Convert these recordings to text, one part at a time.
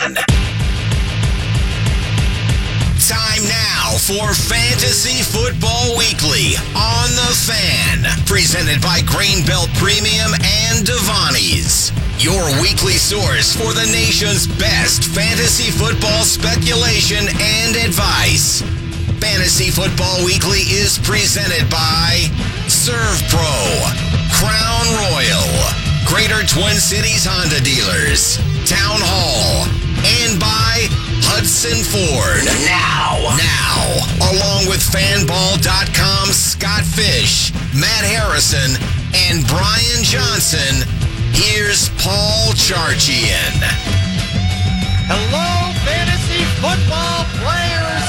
Fan. Time now for Fantasy Football Weekly on The Fan. Presented by Grainbelt Premium and Devani's. Your weekly source for the nation's best fantasy football speculation and advice. Fantasy Football Weekly is presented by ServPro, Crown Royal, Greater Twin Cities Honda Dealers, Town Hall, and by Hudson Ford. Now, along with Fanball.com's Scott Fish, Matt Harrison, and Brian Johnson, here's Paul Charchian. Hello, fantasy football players.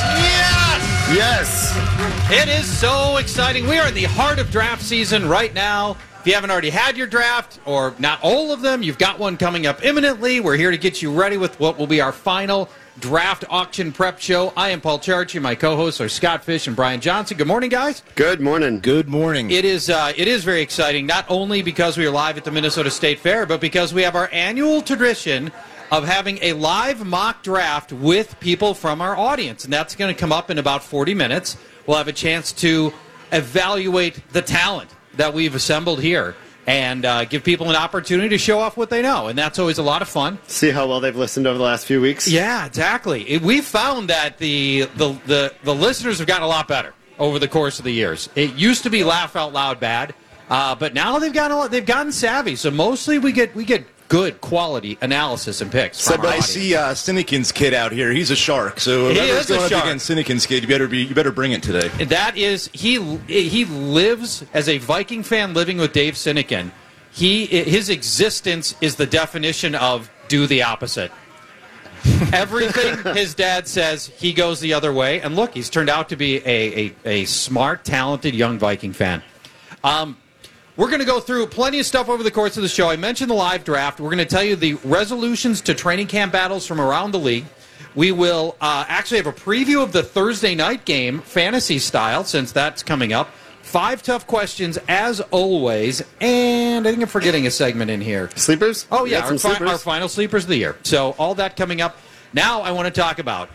Yes. It is so exciting. We are in the heart of draft season right now. If you haven't already had your draft, or not all of them, you've got one coming up imminently. We're here to get you ready with what will be our final draft auction prep show. I am Paul Charchi. My co-hosts are Scott Fish and Brian Johnson. Good morning, guys. Good morning. Good morning. It is very exciting, not only because we are live at the Minnesota State Fair, but because we have our annual tradition of having a live mock draft with people from our audience. And that's going to come up in about 40 minutes. We'll have a chance to evaluate the talent that we've assembled here and give people an opportunity to show off what they know. And that's always a lot of fun. See how well they've listened over the last few weeks? Yeah, exactly. We've found that the listeners have gotten a lot better over the course of the years. It used to be laugh out loud bad, but now they've gotten savvy. So mostly we get good quality analysis and picks. So I see Sinekin's kid out here. He's a shark. So whoever's going up against Sinekin's kid, you better bring it today. That is, he lives as a Viking fan living with Dave Sinekin. His existence is the definition of do the opposite. Everything his dad says, he goes the other way. And look, he's turned out to be a smart, talented young Viking fan. We're going to go through plenty of stuff over the course of the show. I mentioned the live draft. We're going to tell you the resolutions to training camp battles from around the league. We will actually have a preview of the Thursday night game, fantasy style, since that's coming up. 5 tough questions, as always. And I think I'm forgetting a segment in here. Sleepers? Oh, yeah, our final sleepers of the year. So all that coming up. Now I want to talk about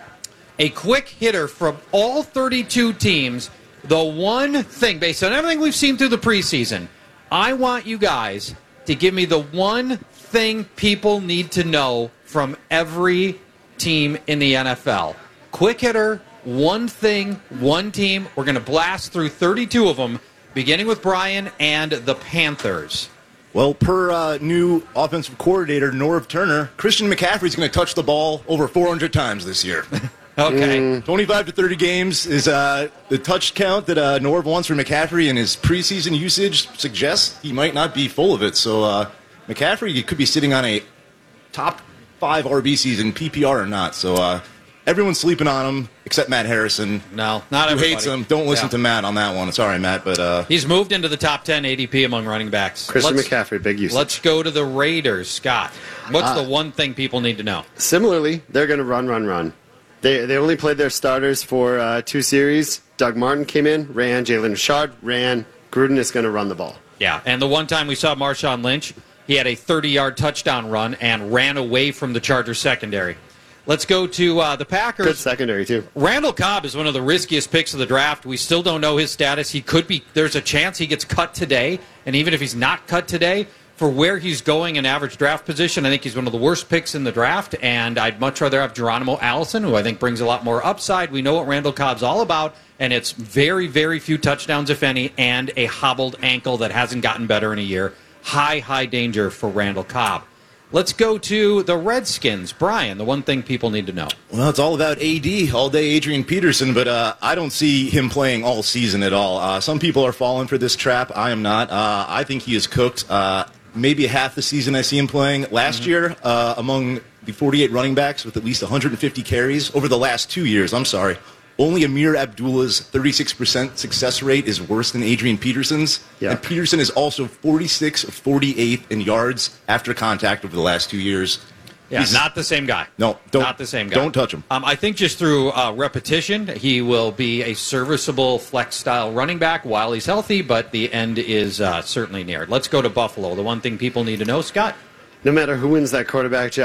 a quick hitter from all 32 teams. The one thing, based on everything we've seen through the preseason, I want you guys to give me the one thing people need to know from every team in the NFL. Quick hitter, one thing, one team. We're going to blast through 32 of them, beginning with Brian and the Panthers. Well, per new offensive coordinator, Norv Turner, Christian McCaffrey's going to touch the ball over 400 times this year. Okay. 25 to 30 games is the touch count that Norv wants for McCaffrey, and his preseason usage suggests he might not be full of it. So McCaffrey could be sitting on a top 5 RB season, PPR or not. So everyone's sleeping on him except Matt Harrison. No, not everybody. Who hates him. Don't listen to Matt on that one. Sorry, Matt, but he's moved into the top 10 ADP among running backs. Christian McCaffrey, big usage. Let's go to the Raiders. Scott, what's the one thing people need to know? Similarly, they're going to run. They only played their starters for 2 series. Doug Martin came in, ran. Jalen Richard ran. Gruden is going to run the ball. Yeah, and the one time we saw Marshawn Lynch, he had a 30-yard touchdown run and ran away from the Chargers secondary. Let's go to the Packers. Good secondary, too. Randall Cobb is one of the riskiest picks of the draft. We still don't know his status. He could be. There's a chance he gets cut today, and even if he's not cut today, for where he's going in average draft position, I think he's one of the worst picks in the draft, and I'd much rather have Geronimo Allison, who I think brings a lot more upside. We know what Randall Cobb's all about, and it's very, very few touchdowns, if any, and a hobbled ankle that hasn't gotten better in a year. High danger for Randall Cobb. Let's go to the Redskins. Brian, the one thing people need to know. Well, it's all about AD, all day Adrian Peterson, but I don't see him playing all season at all. Some people are falling for this trap. I am not. I think he is cooked. Maybe half the season I see him playing. Last year, among the 48 running backs with at least 150 carries over the last 2 years, only Amir Abdullah's 36% success rate is worse than Adrian Peterson's. Yeah. And Peterson is also 46 of 48 in yards after contact over the last 2 years. Yeah, he's not the same guy. No, not the same guy. Don't touch him. I think just through repetition, he will be a serviceable flex-style running back while he's healthy, but the end is certainly near. Let's go to Buffalo. The one thing people need to know, Scott? No matter who wins that quarterback job,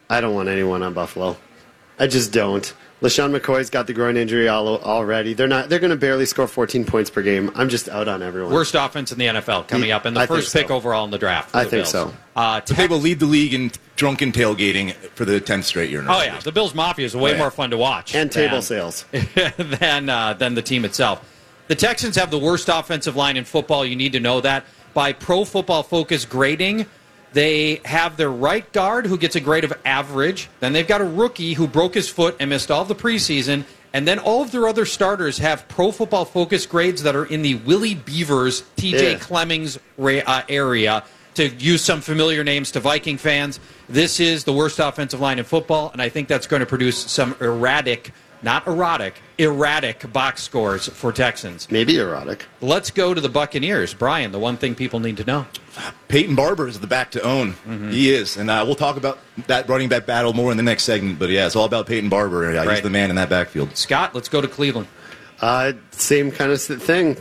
I don't want anyone on Buffalo. I just don't. LaShawn McCoy's got the groin injury already. They're going to barely score 14 points per game. I'm just out on everyone. Worst offense in the NFL coming up in the first pick overall in the draft. I think so. But they will lead the league in drunken tailgating for the 10th straight year. Oh, yeah. The Bills Mafia is way more fun to watch. And table sales. than the team itself. The Texans have the worst offensive line in football. You need to know that. By Pro Football Focus grading, they have their right guard who gets a grade of average. Then they've got a rookie who broke his foot and missed all of the preseason. And then all of their other starters have Pro Football Focus grades that are in the Willie Beavers, TJ Clemmings area. To use some familiar names to Viking fans, this is the worst offensive line in football, and I think that's going to produce some erratic box scores for Texans. Maybe erotic. Let's go to the Buccaneers. Brian, the one thing people need to know. Peyton Barber is the back to own. Mm-hmm. He is. And we'll talk about that running back battle more in the next segment. But, yeah, it's all about Peyton Barber. He's the man in that backfield. Scott, let's go to Cleveland. Same kind of thing.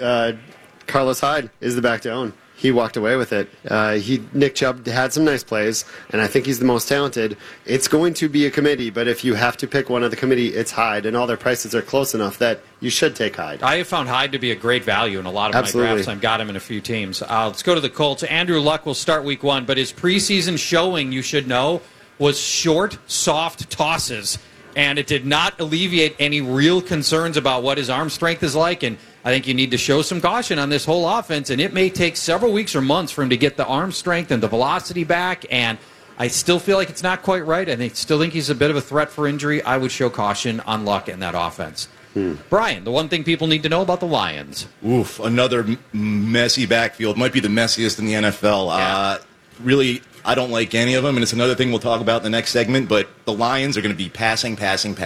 Carlos Hyde is the back to own. He walked away with it. Nick Chubb had some nice plays, and I think he's the most talented. It's going to be a committee, but if you have to pick one of the committee, it's Hyde, and all their prices are close enough that you should take Hyde. I have found Hyde to be a great value in a lot of my drafts. I've got him in a few teams. Let's go to the Colts. Andrew Luck will start week 1, but his preseason showing, you should know, was short, soft tosses, and it did not alleviate any real concerns about what his arm strength is like, and I think you need to show some caution on this whole offense, and it may take several weeks or months for him to get the arm strength and the velocity back, and I still feel like it's not quite right. I still think he's a bit of a threat for injury. I would show caution on Luck in that offense. Brian, the one thing people need to know about the Lions. Oof, another messy backfield. Might be the messiest in the NFL. Yeah. Really, I don't like any of them, and it's another thing we'll talk about in the next segment, but the Lions are going to be passing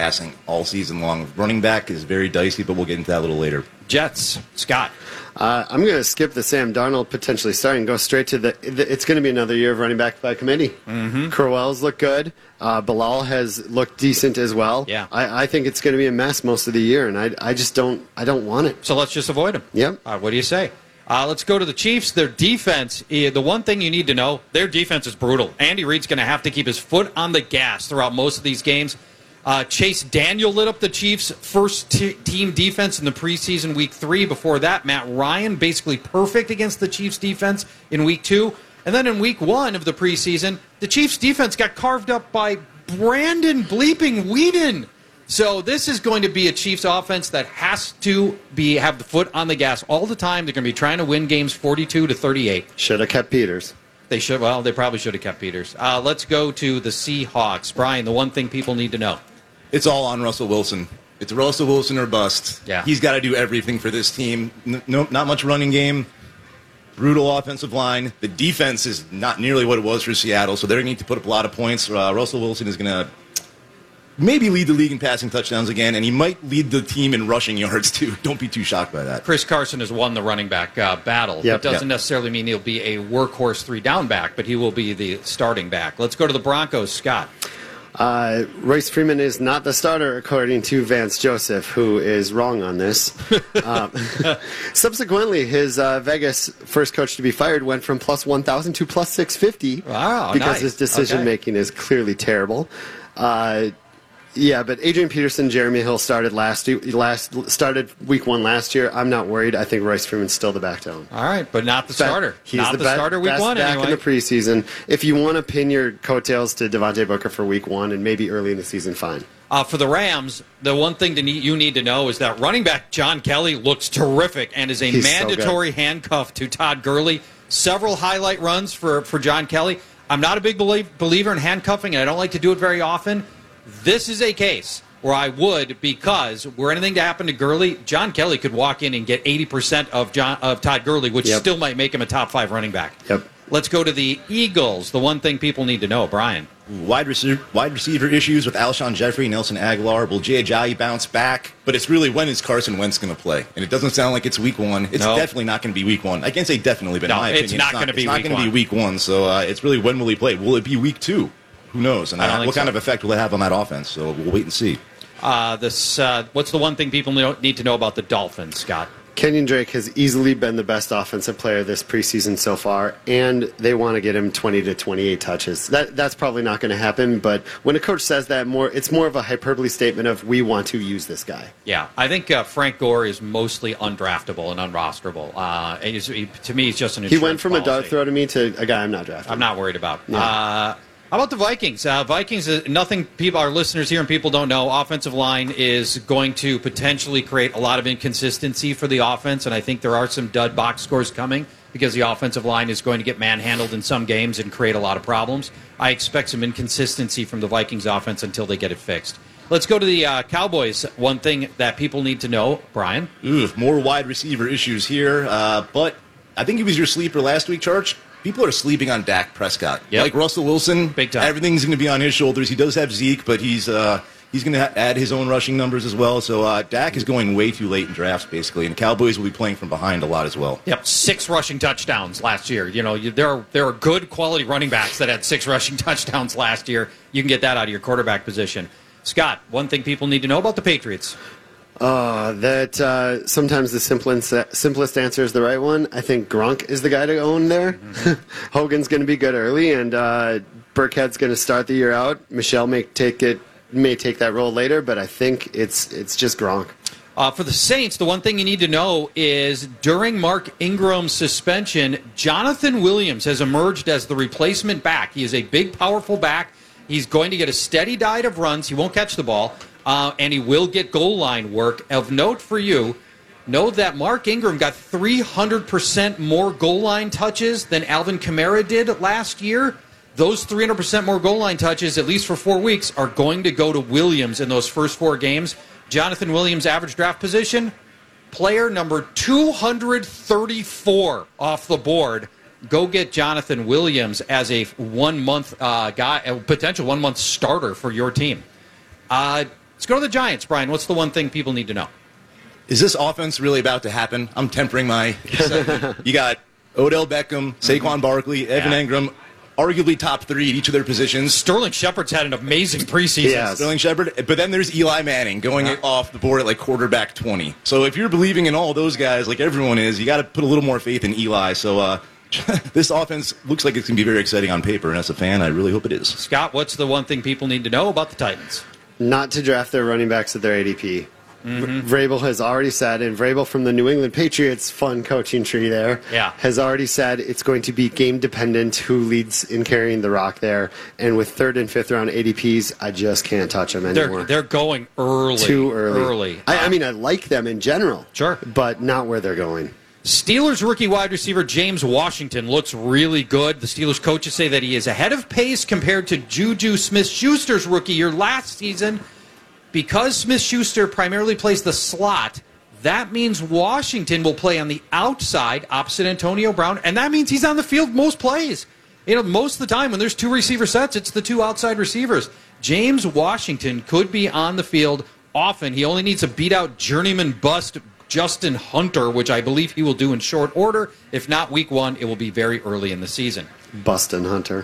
all season long. Running back is very dicey, but we'll get into that a little later. Jets, Scott. I'm going to skip the Sam Darnold potentially starting and go straight to it's going to be another year of running back by committee. Mm-hmm. Crowell's looked good. Bilal has looked decent as well. Yeah. I think it's going to be a mess most of the year, and I just don't want it. So let's just avoid him. Yep. What do you say? Let's go to the Chiefs. Their defense, the one thing you need to know, their defense is brutal. Andy Reid's going to have to keep his foot on the gas throughout most of these games. Chase Daniel lit up the Chiefs' first team defense in the preseason week 3. Before that, Matt Ryan basically perfect against the Chiefs' defense in week 2. And then in week 1 of the preseason, the Chiefs' defense got carved up by Brandon bleeping Weeden. So this is going to be a Chiefs offense that has to have the foot on the gas all the time. They're going to be trying to win games 42-38. Should have kept Peters. They should. Well, they probably should have kept Peters. Let's go to the Seahawks. Brian, the one thing people need to know. It's all on Russell Wilson. It's Russell Wilson or bust. Yeah. He's got to do everything for this team. Not much running game. Brutal offensive line. The defense is not nearly what it was for Seattle, so they're going to need to put up a lot of points. Russell Wilson is going to maybe lead the league in passing touchdowns again, and he might lead the team in rushing yards, too. Don't be too shocked by that. Chris Carson has won the running back battle. It doesn't necessarily mean he'll be a workhorse 3-down back, but he will be the starting back. Let's go to the Broncos. Scott. Royce Freeman is not the starter, according to Vance Joseph, who is wrong on this. Subsequently, his Vegas first coach to be fired went from plus 1,000 to plus 650 because his decision-making is clearly terrible. Yeah, but Adrian Peterson, Jeremy Hill started started week 1 last year. I'm not worried. I think Royce Freeman's still the back to own. All right, but not the starter. He's not the starter week 1 back anyway. in the preseason. If you want to pin your coattails to Devontae Booker for week 1 and maybe early in the season, fine. For the Rams, the one thing you need to know is that running back John Kelly looks terrific and is a mandatory handcuff to Todd Gurley. Several highlight runs for John Kelly. I'm not a big believer in handcuffing, and I don't like to do it very often. This is a case where I would, because were anything to happen to Gurley, John Kelly could walk in and get 80% of Todd Gurley, which still might make him a top 5 running back. Yep. Let's go to the Eagles. The one thing people need to know, Brian. Wide receiver issues with Alshon Jeffrey, Nelson Aguilar. Will Jay Ajayi bounce back? But it's really, when is Carson Wentz going to play? And it doesn't sound like it's week 1. It's definitely not going to be week 1. I can't say definitely, but in my opinion, it's not going to be week 1. So it's really, when will he play? Will it be week 2? Who knows? And what kind of effect will it have on that offense? So we'll wait and see. What's the one thing people need to know about the Dolphins, Scott? Kenyon Drake has easily been the best offensive player this preseason so far, and they want to get him 20 to 28 touches. That's probably not going to happen, but when a coach says that, it's more of a hyperbole statement of we want to use this guy. Yeah, I think Frank Gore is mostly undraftable and unrosterable. To me, he's just an insurance He went from policy. a dart throw to me to a guy I'm not drafting. I'm not worried about. Yeah. How about the Vikings? Vikings, nothing our listeners here and people don't know. Offensive line is going to potentially create a lot of inconsistency for the offense, and I think there are some dud box scores coming because the offensive line is going to get manhandled in some games and create a lot of problems. I expect some inconsistency from the Vikings offense until they get it fixed. Let's go to the Cowboys. One thing that people need to know, Brian. More wide receiver issues here, but I think he was your sleeper last week, Charge. People are sleeping on Dak Prescott. Yep. Like Russell Wilson, big time. Everything's going to be on his shoulders. He does have Zeke, but he's going to add his own rushing numbers as well. So Dak is going way too late in drafts, basically, and the Cowboys will be playing from behind a lot as well. Yep, 6 rushing touchdowns last year. There are good quality running backs that had 6 rushing touchdowns last year. You can get that out of your quarterback position. Scott, one thing people need to know about the Patriots. That sometimes the simplest answer is the right one. I think Gronk is the guy to own there. Mm-hmm. Hogan's going to be good early, and Burkhead's going to start the year out. Michelle may take that role later, but I think it's just Gronk. For the Saints, the one thing you need to know is during Mark Ingram's suspension, Jonathan Williams has emerged as the replacement back. He is a big, powerful back. He's going to get a steady diet of runs. He won't catch the ball. And he will get goal line work. Of note for you, know that Mark Ingram got 300% more goal line touches than Alvin Kamara did last year. Those 300% more goal line touches, at least for 4 weeks, are going to go to Williams in those first 4 games. Jonathan Williams' average draft position, player number 234 off the board. Go get Jonathan Williams as a 1-month guy, a potential 1-month starter for your team. Let's go to the Giants, Brian. What's the one thing people need to know? Is this offense really about to happen? I'm tempering my excitement. You got Odell Beckham, Saquon Barkley, Evan Engram, arguably top 3 at each of their positions. Sterling Shepard's had an amazing preseason. Yeah, Sterling Shepard. But then there's Eli Manning going off the board at like quarterback 20. So if you're believing in all those guys, like everyone is, you got to put a little more faith in Eli. So this offense looks like it's going to be very exciting on paper, and as a fan, I really hope it is. Scott, what's the one thing people need to know about the Titans? Not to draft their running backs at their ADP. Mm-hmm. Vrabel has already said, and Vrabel from the New England Patriots fun coaching tree there, has already said it's going to be game dependent who leads in carrying the rock there. And with 3rd and 5th round ADPs, I just can't touch them anymore. They're going early. Too early. I mean, I like them in general. Sure. But not where they're going. Steelers rookie wide receiver James Washington looks really good. The Steelers coaches say that he is ahead of pace compared to Juju Smith-Schuster's rookie year last season. Because Smith-Schuster primarily plays the slot, that means Washington will play on the outside opposite Antonio Brown, and that means he's on the field most plays. Most of the time when there's 2 receiver sets, it's the 2 outside receivers. James Washington could be on the field often. He only needs to beat out journeyman bust Justin Hunter, which I believe he will do in short order. If not week 1, it will be very early in the season. Bustin' Hunter.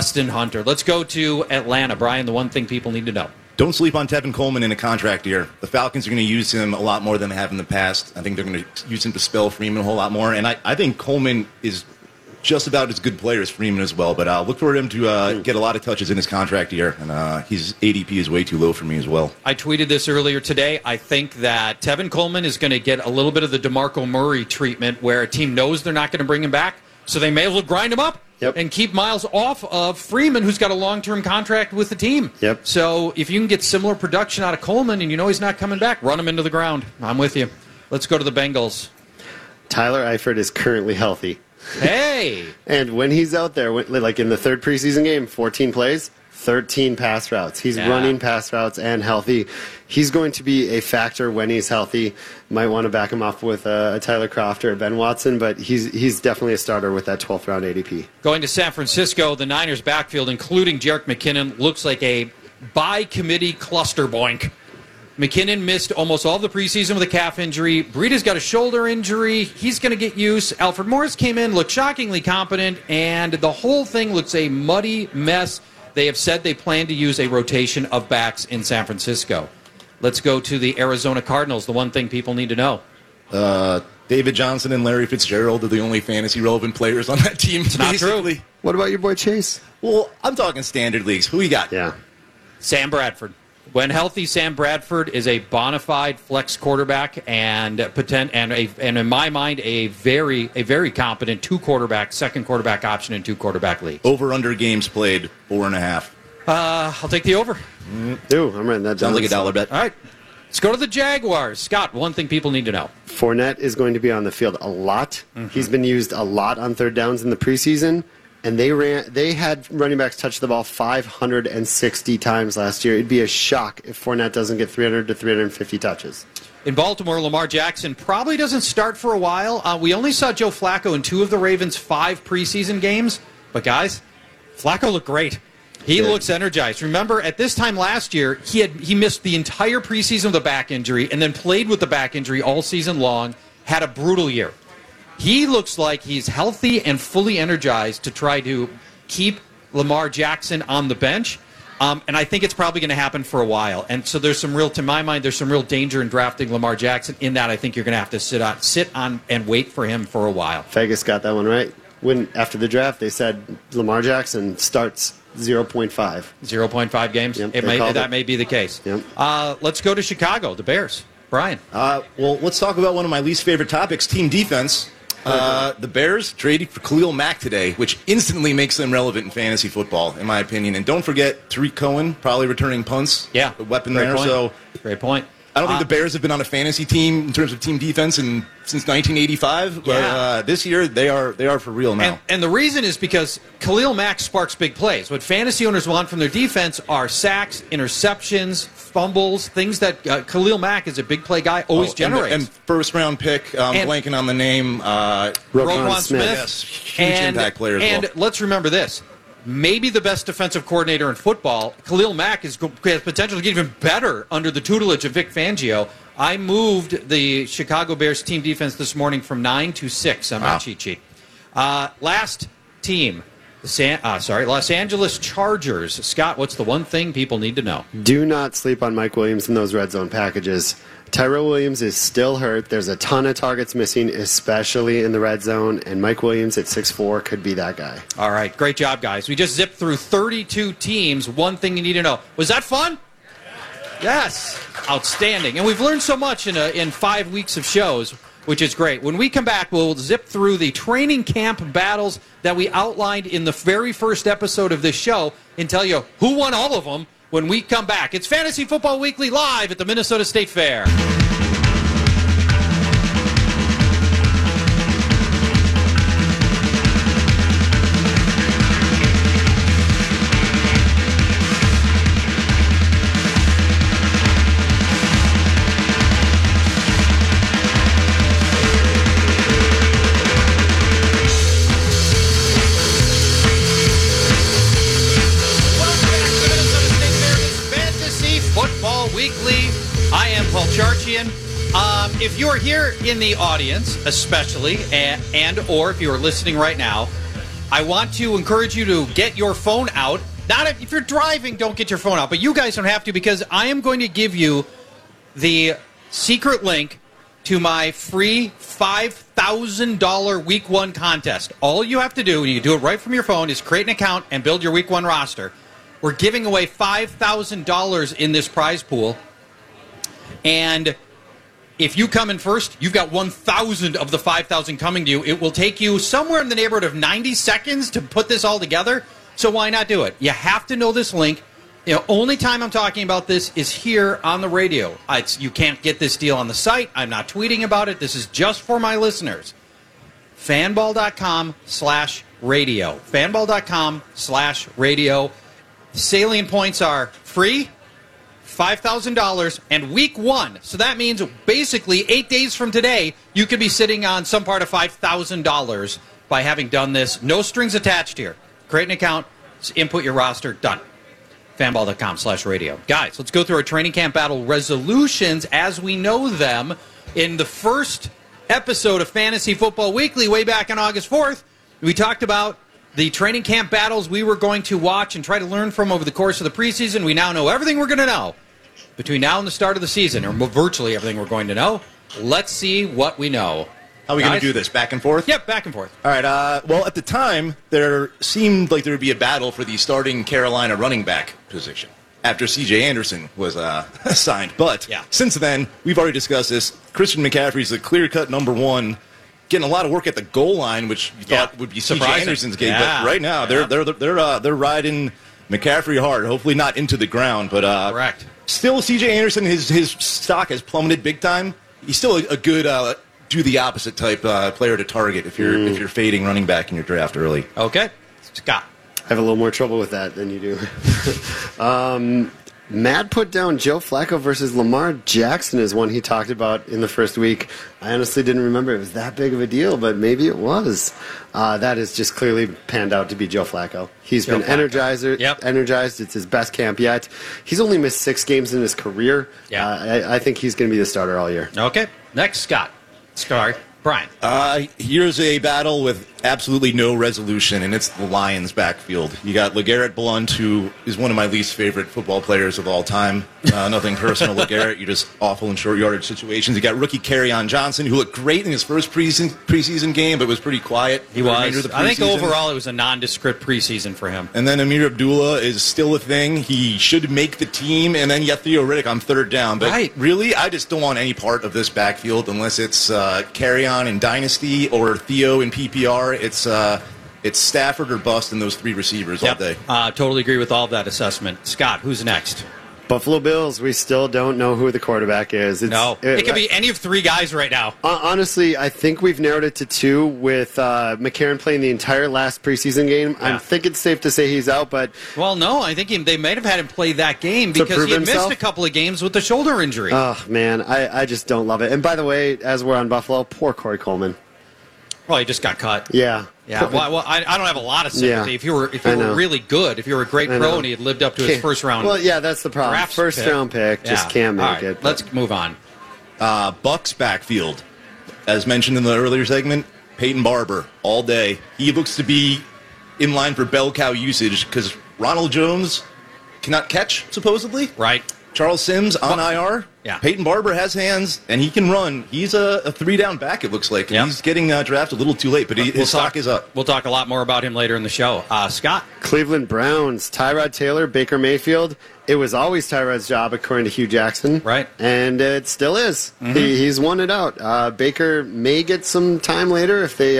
Let's go to Atlanta. Brian, the one thing people need to know. Don't sleep on Tevin Coleman in a contract year. The Falcons are going to use him a lot more than they have in the past. I think they're going to use him to spell Freeman a whole lot more. And I think Coleman is just about as good player as Freeman as well. But look for him to get a lot of touches in his contract year. And his ADP is way too low for me as well. I tweeted this earlier today. I think that Tevin Coleman is going to get a little bit of the DeMarco Murray treatment where a team knows they're not going to bring him back, so they may as well grind him up and keep Miles off of Freeman, who's got a long-term contract with the team. So if you can get similar production out of Coleman and you know he's not coming back, run him into the ground. I'm with you. Let's go to the Bengals. Tyler Eifert is currently healthy. Hey! And when he's out there, like in the 3rd preseason game, 14 plays, 13 pass routes. He's running pass routes and healthy. He's going to be a factor when he's healthy. Might want to back him up with a Tyler Kroft or a Ben Watson, but he's definitely a starter with that 12th round ADP. Going to San Francisco, the Niners backfield, including Jerick McKinnon, looks like a by-committee cluster boink. McKinnon missed almost all of the preseason with a calf injury. Breida's got a shoulder injury. He's going to get used. Alfred Morris came in, looked shockingly competent, and the whole thing looks a muddy mess. They have said they plan to use a rotation of backs in San Francisco. Let's go to the Arizona Cardinals, the one thing people need to know. David Johnson and Larry Fitzgerald are the only fantasy relevant players on that team. It's not true. What about your boy Chase? Well, I'm talking standard leagues. Who we got? Yeah. Sam Bradford. When healthy, Sam Bradford is a bona fide flex quarterback and in my mind a very competent second quarterback option in 2 quarterback leagues. Over/under games played 4.5. I'll take the over. Ooh, I'm writing that down. Sounds like a dollar bet. All right. Let's go to the Jaguars. Scott, one thing people need to know. Fournette is going to be on the field a lot. Mm-hmm. He's been used a lot on third downs in the preseason, and they had running backs touch the ball 560 times last year. It'd be a shock if Fournette doesn't get 300 to 350 touches. In Baltimore, Lamar Jackson probably doesn't start for a while. We only saw Joe Flacco in 2 of the Ravens' 5 preseason games, but guys, Flacco looked great. He looks energized. Remember, at this time last year, he missed the entire preseason with a back injury and then played with the back injury all season long, had a brutal year. He looks like he's healthy and fully energized to try to keep Lamar Jackson on the bench, and I think it's probably going to happen for a while. And so to my mind, there's some real danger in drafting Lamar Jackson in that I think you're going to have to sit on and wait for him for a while. Vegas got that one right. When after the draft, they said Lamar Jackson starts 0.5. 0.5 games? Yep, that may be the case. Yep. Let's go to Chicago, the Bears. Brian. Well, let's talk about one of my least favorite topics, team defense. The Bears traded for Khalil Mack today, which instantly makes them relevant in fantasy football, in my opinion. And don't forget Tariq Cohen, probably returning punts. Yeah. A weapon Great there. point. So great point. I don't think the Bears have been on a fantasy team in terms of team defense since 1985. But this year, they are for real now. And the reason is because Khalil Mack sparks big plays. What fantasy owners want from their defense are sacks, interceptions, fumbles, things that Khalil Mack is a big play guy, always generates. And first-round pick, blanking on the name. Roquan Smith. Yes, huge impact player as well. And let's remember this. Maybe the best defensive coordinator in football, Khalil Mack, has potential to get even better under the tutelage of Vic Fangio. I moved the Chicago Bears team defense this morning from 9 to 6 on my cheat sheet. Last team, Los Angeles Chargers. Scott, what's the one thing people need to know? Do not sleep on Mike Williams in those red zone packages. Tyrell Williams is still hurt. There's a ton of targets missing, especially in the red zone, and Mike Williams at 6'4" could be that guy. All right, great job, guys. We just zipped through 32 teams. One thing you need to know. Was that fun? Yes. Outstanding. And we've learned so much in 5 weeks of shows, which is great. When we come back, we'll zip through the training camp battles that we outlined in the very first episode of this show and tell you who won all of them when we come back. It's Fantasy Football Weekly live at the Minnesota State Fair. If you're here in the audience, especially, and or if you're listening right now, I want to encourage you to get your phone out. Not if you're driving, don't get your phone out, but you guys don't have to, because I am going to give you the secret link to my free $5,000 Week 1 contest. All you have to do, and you can do it right from your phone, is create an account and build your Week 1 roster. We're giving away $5,000 in this prize pool, and if you come in first, you've got 1,000 of the 5,000 coming to you. It will take you somewhere in the neighborhood of 90 seconds to put this all together, so why not do it? You have to know this link. Only time I'm talking about this is here on the radio. You can't get this deal on the site. I'm not tweeting about it. This is just for my listeners. Fanball.com/radio. Fanball.com/radio. Salient points are free, $5,000, and Week 1. So that means basically 8 days from today, you could be sitting on some part of $5,000 by having done this. No strings attached here. Create an account, input your roster, done. Fanball.com/radio. Guys, let's go through our training camp battle resolutions as we know them. In the first episode of Fantasy Football Weekly, way back on August 4th, we talked about the training camp battles we were going to watch and try to learn from over the course of the preseason. We now know everything we're going to know between now and the start of the season, or virtually everything we're going to know. Let's see what we know. How are we going Guys? to do this? Back and forth? Yep, back and forth. All right. Well, at the time, there seemed like there would be a battle for the starting Carolina running back position after C.J. Anderson was signed. But since then, we've already discussed this. Christian McCaffrey's the clear-cut number one, getting a lot of work at the goal line, which you thought would be C.J. Anderson's game. Yeah. But right now, they're riding McCaffrey hard. Hopefully not into the ground, but Correct. Still, C.J. Anderson, his stock has plummeted big time. He's still a good do the opposite type player to target if you're fading running back in your draft early. Okay. Scott. I have a little more trouble with that than you do. Matt put down Joe Flacco versus Lamar Jackson as one he talked about in the first week. I honestly didn't remember it was that big of a deal, but maybe it was. That has just clearly panned out to be Joe Flacco. He's been energized. It's his best camp yet. He's only missed 6 games in his career. I think he's going to be the starter all year. Okay. Next, Scott. Sorry, Brian. Here's a battle with absolutely no resolution, and it's the Lions' backfield. You got LeGarrette Blount, who is one of my least favorite football players of all time. Nothing personal, LeGarrette. You're just awful in short yardage situations. You got rookie Kerryon Johnson, who looked great in his first preseason game, but was pretty quiet. He was. I think overall it was a nondescript preseason for him. And then Amir Abdullah is still a thing. He should make the team. And then you got Theo Riddick on third down. But really, I just don't want any part of this backfield unless it's Kerryon in Dynasty or Theo in PPR. It's Stafford or bust in those 3 receivers all day. Totally agree with all of that assessment. Scott, who's next? Buffalo Bills, we still don't know who the quarterback is. It could be any of 3 guys right now. Honestly, I think we've narrowed it to 2 with McCarron playing the entire last preseason game. Yeah. I think it's safe to say he's out, but... Well, no, I think they might have had him play that game because he had missed a couple of games with the shoulder injury. Oh, man, I just don't love it. And by the way, as we're on Buffalo, poor Corey Coleman. Well, he just got cut. Yeah. Well, I don't have a lot of sympathy. If you were really good, if you were a great pro and he had lived up to his first round. Well, yeah, that's the problem. First round pick just can't make it. Let's move on. Bucks backfield, as mentioned in the earlier segment, Peyton Barber all day. He looks to be in line for bell cow usage because Ronald Jones cannot catch supposedly. Right. Charles Sims on IR. Yeah. Peyton Barber has hands, and he can run. He's a 3-down back, it looks like. He's getting drafted a little too late, but his stock is up. We'll talk a lot more about him later in the show. Scott? Cleveland Browns, Tyrod Taylor, Baker Mayfield. It was always Tyrod's job, according to Hugh Jackson. Right. And it still is. Mm-hmm. He's won it out. Baker may get some time later if they,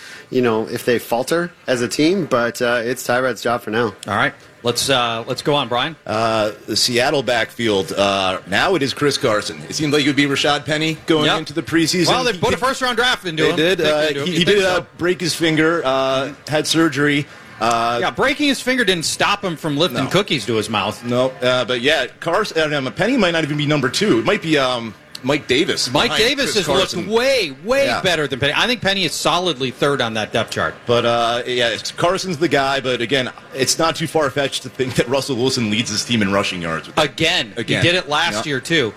if they falter as a team, but it's Tyrod's job for now. All right. Let's go on, Brian. The Seattle backfield. Now it is Chris Carson. It seemed like it would be Rashad Penny going into the preseason. Well, they put a first-round draft into him. They did. He did break his finger, had surgery. Breaking his finger didn't stop him from lifting cookies to his mouth. No, but Carson. Penny might not even be number 2. It might be Mike Davis. Mike Davis has looked way better than Penny. I think Penny is solidly 3rd on that depth chart. But, Carson's the guy. But, again, it's not too far-fetched to think that Russell Wilson leads his team in rushing yards. Again. He did it last year, too.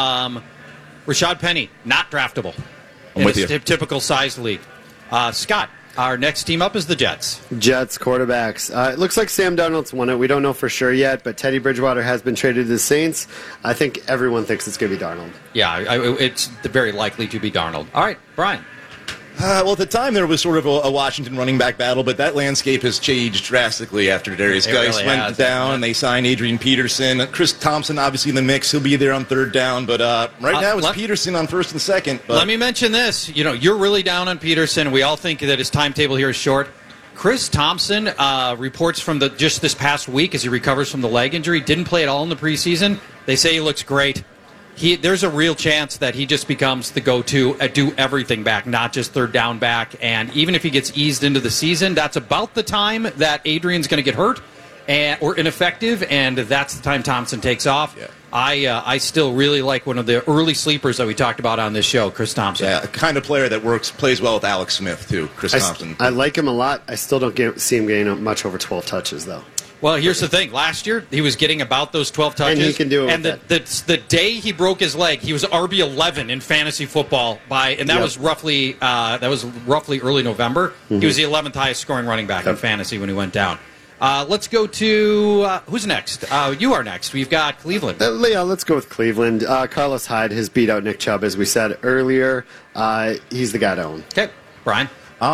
Rashad Penny, not draftable. I'm with you. Typical size league. Scott, our next team up is the Jets. Jets quarterbacks. It looks like Sam Darnold's won it. We don't know for sure yet, but Teddy Bridgewater has been traded to the Saints. I think everyone thinks it's going to be Darnold. Yeah, it's very likely to be Darnold. All right, Brian. Well, at the time, there was sort of a Washington running back battle, but that landscape has changed drastically after Darius Geis went down, and they signed Adrian Peterson. Chris Thompson, obviously, in the mix. He'll be there on 3rd down, but right now it's Peterson on 1st and 2nd. But. Let me mention this. You're really down on Peterson. We all think that his timetable here is short. Chris Thompson reports from just this past week as he recovers from the leg injury. Didn't play at all in the preseason. They say he looks great. There's a real chance that he just becomes the go-to, do everything back, not just 3rd down back. And even if he gets eased into the season, that's about the time that Adrian's going to get hurt or ineffective, and that's the time Thompson takes off. Yeah. I still really like one of the early sleepers that we talked about on this show, Chris Thompson. Yeah, a kind of player that plays well with Alex Smith, too, Chris Thompson. I like him a lot. I still don't see him getting much over 12 touches, though. Well, here's the thing. Last year, he was getting about those 12 touches. And he can do it. And the day he broke his leg, he was RB11 in fantasy football that was roughly early November. Mm-hmm. He was the 11th highest scoring running back in fantasy when he went down. Let's go to who's next? You are next. We've got Cleveland. Yeah, let's go with Cleveland. Carlos Hyde has beat out Nick Chubb, as we said earlier. He's the guy to own. Okay, Brian.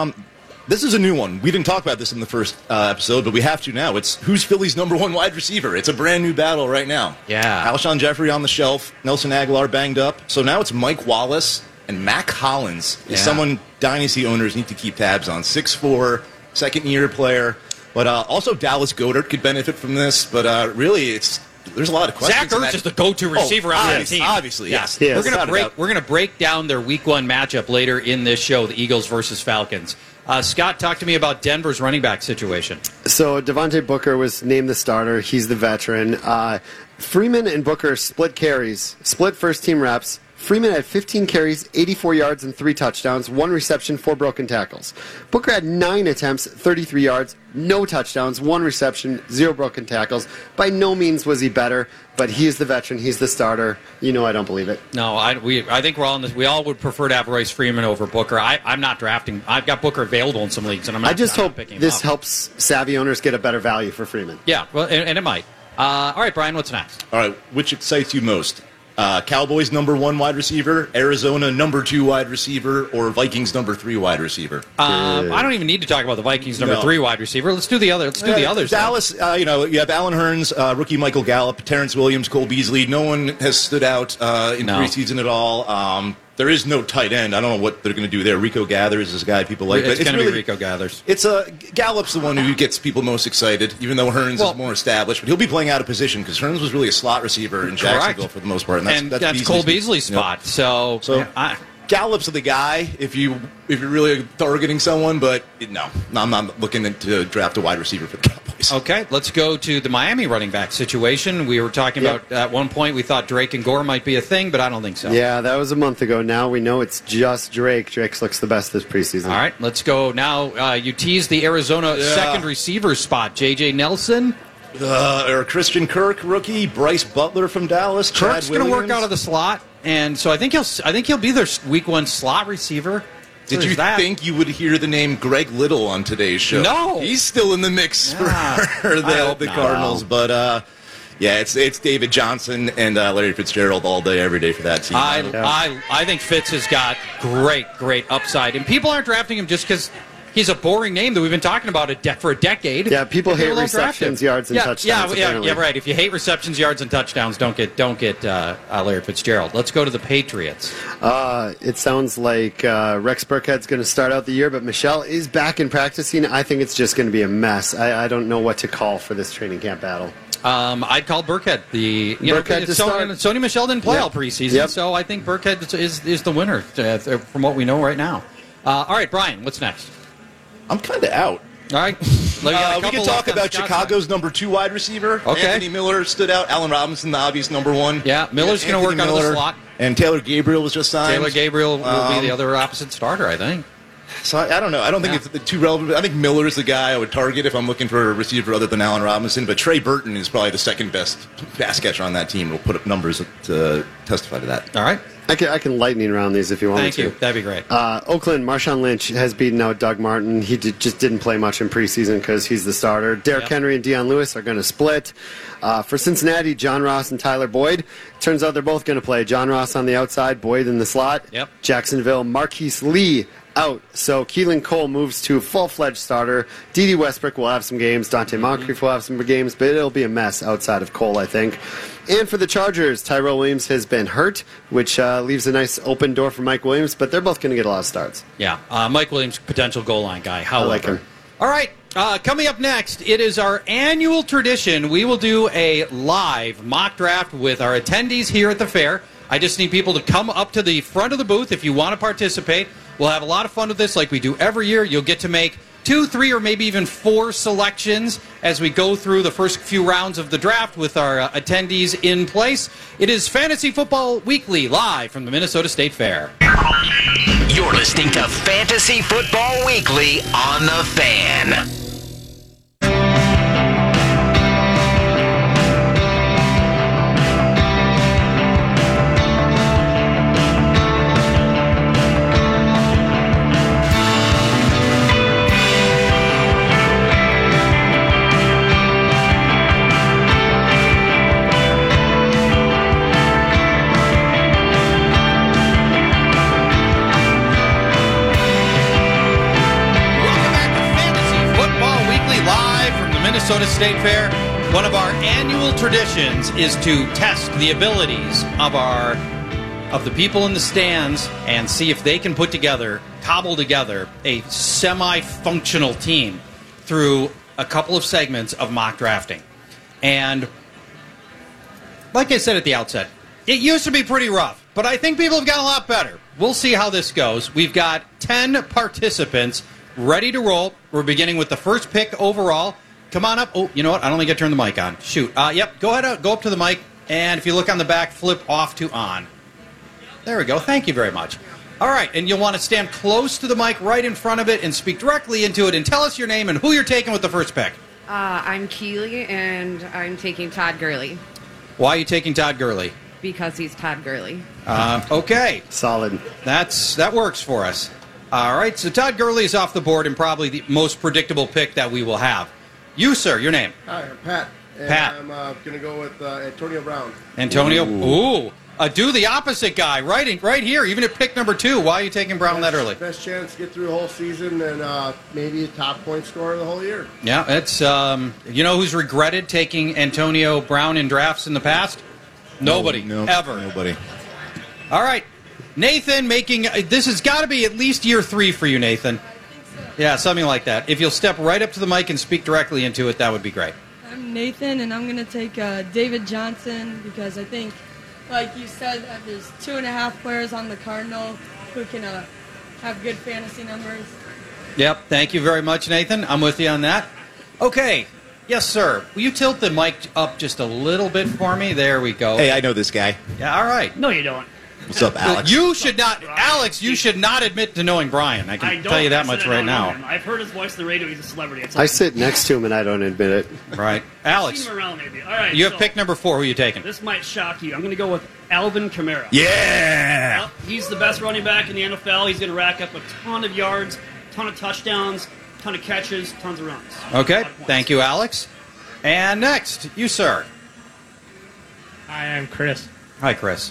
This is a new one. We didn't talk about this in the first episode, but we have to now. It's who's Philly's number one wide receiver. It's a brand new battle right now. Yeah. Alshon Jeffrey on the shelf. Nelson Aguilar banged up. So now it's Mike Wallace and Mac Hollins is someone Dynasty owners need to keep tabs on. 6'4", second-year player. But also Dallas Goedert could benefit from this. But really, there's a lot of questions. Zach Ertz is the go-to receiver on that team. Obviously, yes. Yes. We're gonna break down their Week 1 matchup later in this show, the Eagles versus Falcons. Scott, talk to me about Denver's running back situation. So Devontae Booker was named the starter. He's the veteran. Freeman and Booker split carries, split first-team reps. Freeman had 15 carries, 84 yards, and 3 touchdowns, 1 reception, 4 broken tackles. Booker had 9 attempts, 33 yards, no touchdowns, 1 reception, 0 broken tackles. By no means was he better, but he is the veteran. He's the starter. You know I don't believe it. No, I think we're all in this. We all would prefer to have Royce Freeman over Booker. I'm not drafting. I've got Booker available in some leagues, and I'm not. I just hope picking this him up. helps savvy owners get a better value for Freeman. Yeah, well, and it might. All right, Brian, what's next? All right, which excites you most? Cowboys number 1 wide receiver, Arizona number 2 wide receiver, or Vikings number 3 wide receiver? I don't even need to talk about the Vikings number 3 wide receiver. Let's do the other. Let's do the others. Dallas, you have Allen Hurns, rookie Michael Gallup, Terrence Williams, Cole Beasley. No one has stood out in preseason at all. There is no tight end. I don't know what they're going to do there. Rico Gathers is a guy people like. It's going to be Rico Gathers. It's Gallup's the one who gets people most excited, even though Hurns is more established. But he'll be playing out of position because Hurns was really a slot receiver in Jacksonville for the most part. And that's Cole Beasley's spot. So Gallup's the guy if you're really targeting someone, but no, I'm not looking to draft a wide receiver for the Cowboys. Okay, let's go to the Miami running back situation. We were talking about at one point we thought Drake and Gore might be a thing, but I don't think so. Yeah, that was a month ago. Now we know it's just Drake. Drake looks the best this preseason. All right, let's go now. You teased the Arizona second receiver spot. J.J. Nelson. Or Christian Kirk, rookie. Bryce Butler from Dallas. Kirk's going to work out of the slot, and so I think he'll be their Week 1 slot receiver. Did you think you would hear the name Greg Little on today's show? No. He's still in the mix for the Cardinals. But, it's David Johnson and Larry Fitzgerald all day, every day for that team. I think Fitz has got great upside. And people aren't drafting him just because he's a boring name that we've been talking about for a decade. Yeah, people hate receptions, yards, and touchdowns. Yeah, right. If you hate receptions, yards, and touchdowns, don't get Larry Fitzgerald. Let's go to the Patriots. It sounds like Rex Burkhead's going to start out the year, but Michelle is back in practicing. I think it's just going to be a mess. I don't know what to call for this training camp battle. I'd call Burkhead Sony Michel didn't play all preseason, so I think Burkhead is the winner from what we know right now. All right, Brian, what's next? I'm kind of out. All right. We can talk about Chicago's number 2 wide receiver. Okay. Anthony Miller stood out. Allen Robinson, the obvious number 1. Yeah, Miller's going to work out of the slot. And Taylor Gabriel was just signed. Taylor Gabriel will be the other opposite starter, I think. So I don't know. I don't think it's too relevant. I think Miller is the guy I would target if I'm looking for a receiver other than Allen Robinson. But Trey Burton is probably the second best pass catcher on that team. We'll put up numbers to testify to that. All right. I can lightning around these if you want me to. Thank you. That'd be great. Oakland, Marshawn Lynch has beaten out Doug Martin. He just didn't play much in preseason because he's the starter. Derrick Henry and Deion Lewis are going to split. For Cincinnati, John Ross and Tyler Boyd. Turns out they're both going to play. John Ross on the outside, Boyd in the slot. Yep. Jacksonville, Marquise Lee out. So Keelan Cole moves to full-fledged starter. Dede Westbrook will have some games. Dante Moncrief will have some games, but it'll be a mess outside of Cole, I think. And for the Chargers, Tyrell Williams has been hurt, which leaves a nice open door for Mike Williams, but they're both going to get a lot of starts. Yeah, Mike Williams, potential goal line guy. However. I like him. All right, coming up next, it is our annual tradition. We will do a live mock draft with our attendees here at the fair. I just need people to come up to the front of the booth if you want to participate. We'll have a lot of fun with this like we do every year. You'll get to make 2, 3, or maybe even 4 selections as we go through the first few rounds of the draft with our attendees in place. It is Fantasy Football Weekly, live from the Minnesota State Fair. You're listening to Fantasy Football Weekly on The Fan. Columbus State Fair. One of our annual traditions is to test the abilities of the people in the stands and see if they can cobble together a semi-functional team through a couple of segments of mock drafting. And like I said at the outset, it used to be pretty rough, but I think people have gotten a lot better. We'll see how this goes. We've got 10 participants ready to roll. We're beginning with the first pick overall. Come on up. Oh, you know what? I don't think I turned the mic on. Shoot. Yep, go ahead. Go up to the mic, and if you look on the back, flip off to on. There we go. Thank you very much. All right, and you'll want to stand close to the mic right in front of it and speak directly into it and tell us your name and who you're taking with the first pick. I'm Keely, and I'm taking Todd Gurley. Why are you taking Todd Gurley? Because he's Todd Gurley. Okay. Solid. That works for us. All right, so Todd Gurley is off the board and probably the most predictable pick that we will have. You, sir, your name? Hi, I'm Pat. And Pat. I'm going to go with Antonio Brown. Antonio? Ooh. Do the opposite guy right here, even at pick number 2. Why are you taking Brown that early? Best chance to get through the whole season and maybe a top point scorer the whole year. Yeah, it's you know who's regretted taking Antonio Brown in drafts in the past? Nobody. No, ever. Nobody. All right. Nathan this has got to be at least year 3 for you, Nathan. Yeah, something like that. If you'll step right up to the mic and speak directly into it, that would be great. I'm Nathan, and I'm going to take David Johnson because I think, like you said, that there's 2.5 players on the Cardinal who can have good fantasy numbers. Yep, thank you very much, Nathan. I'm with you on that. Okay. Yes, sir. Will you tilt the mic up just a little bit for me? There we go. Hey, I know this guy. Yeah, all right. No, you don't. What's up, Alex? You should not, Alex, you should not admit to knowing Brian. I can tell you that much right now. I've heard his voice on the radio. He's a celebrity. I sit next to him and I don't admit it. Right. I've Alex, seen him around maybe. All right, you have pick number 4. Who are you taking? This might shock you. I'm going to go with Alvin Kamara. Yeah! Well, he's the best running back in the NFL. He's going to rack up a ton of yards, ton of touchdowns, ton of catches, tons of runs. Okay. Thank you, Alex. And next, you, sir. Hi, I'm Chris. Hi, Chris.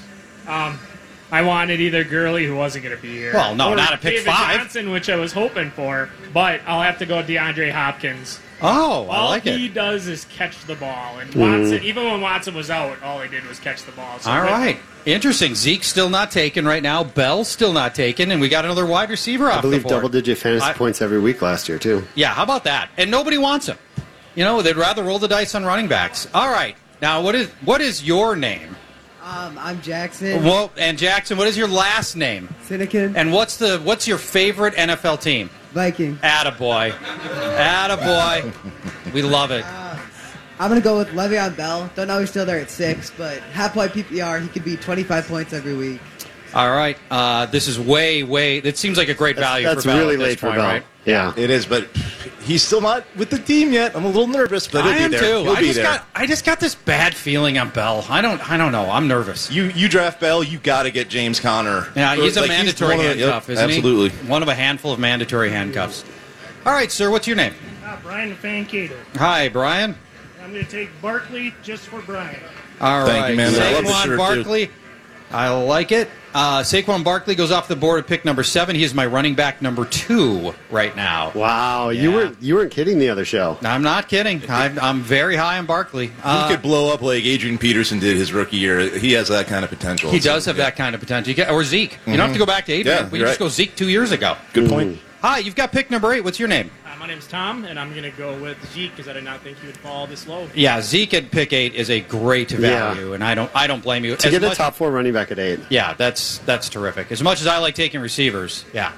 I wanted either Gurley, who wasn't going to be here. Well, no, or not at pick David 5. Johnson, which I was hoping for, but I'll have to go DeAndre Hopkins. Oh, I All like he it. does is catch the ball, and Watson, even when Watson was out, all he did was catch the ball. So All right. Interesting. Zeke's still not taken right now. Bell's still not taken, and we got another wide receiver off I believe the board. double-digit fantasy points every week last year, too. Yeah, how about that? And nobody wants him. You know, they'd rather roll the dice on running backs. All right. Now, what is your name? I'm Jackson. Well, and Jackson, what is your last name? Sinekin. And what's your favorite NFL team? Viking. Attaboy. Attaboy. We love it. I'm going to go with Le'Veon Bell. Don't know he's still there at 6, but half-point PPR, he could be 25 points every week. All right. This is way. It seems like a great value That's for Bell. really at this late for point, Bell. right? Yeah. It is, but he's still not with the team yet. I'm a little nervous, but I he'll am be there. too. He'll be there. I just got this bad feeling on Bell. I don't know. I'm nervous. You draft Bell, you got to get James Conner. Yeah, he's a Like, mandatory one of the- handcuff, isn't absolutely. he? One of a handful of mandatory handcuffs. All right, sir. What's your name? Brian Fancato. Hi, Brian. I'm going to take Barkley just for Brian. All Thank right. you, man. I love the Saquon shirt, too. Barkley. I like it. Saquon Barkley goes off the board at pick number 7. He is my running back number 2 right now. Wow, Yeah. you weren't kidding the other show. I'm not kidding. I'm very high on Barkley. He could blow up like Adrian Peterson did his rookie year. He has that kind of potential. He does have that kind of potential. Or Zeke. You don't have to go back to Adrian. Yeah, but you you're just right. go Zeke 2 years ago. Good point. Hi, you've got pick number 8. What's your name? My name's Tom, and I'm going to go with Zeke because I did not think he would fall this low. Yeah, Zeke at pick 8 is a great value, and I don't blame you. To get a top 4 running back at 8. Yeah, that's terrific. As much as I like taking receivers, yeah.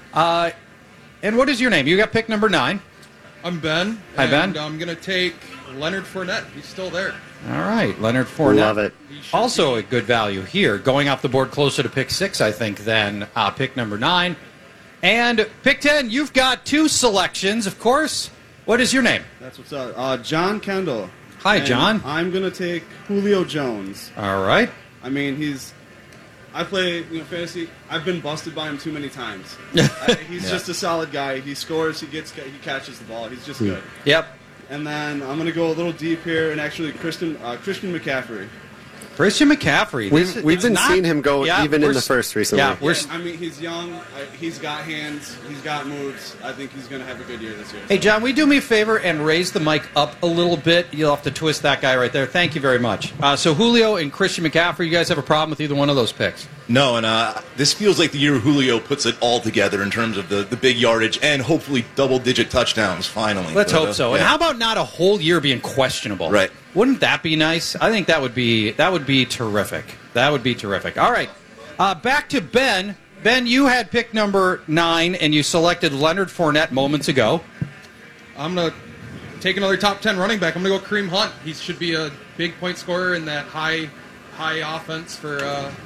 And what is your name? You got pick number 9. I'm Ben. Hi, Ben. And I'm going to take Leonard Fournette. He's still there. All right, Leonard Fournette. Love it. Also a good value here, going off the board closer to pick 6, I think, than pick number 9. And pick 10, you've got 2 selections, of course. What is your name? That's what's up. John Kendall. Hi, And John. I'm going to take Julio Jones. All right. I mean, I play fantasy. I've been busted by him too many times. He's just a solid guy. He scores. He catches the ball. He's just good. Yep. And then I'm going to go a little deep here and actually Christian McCaffrey. Christian McCaffrey. We've been seeing him go even in the first recently. I mean, he's young. He's got hands. He's got moves. I think he's going to have a good year this year. Hey, John, will you do me a favor and raise the mic up a little bit? You'll have to twist that guy right there. Thank you very much. So Julio and Christian McCaffrey, you guys have a problem with either one of those picks? No, and this feels like the year Julio puts it all together in terms of the big yardage and hopefully double-digit touchdowns finally. Let's hope so. And how about not a whole year being questionable? Right. Wouldn't that be nice? I think that would be terrific. That would be terrific. All right. Back to Ben. Ben, you had pick number 9, and you selected Leonard Fournette moments ago. I'm going to take another top 10 running back. I'm going to go Kareem Hunt. He should be a big point scorer in that high offense for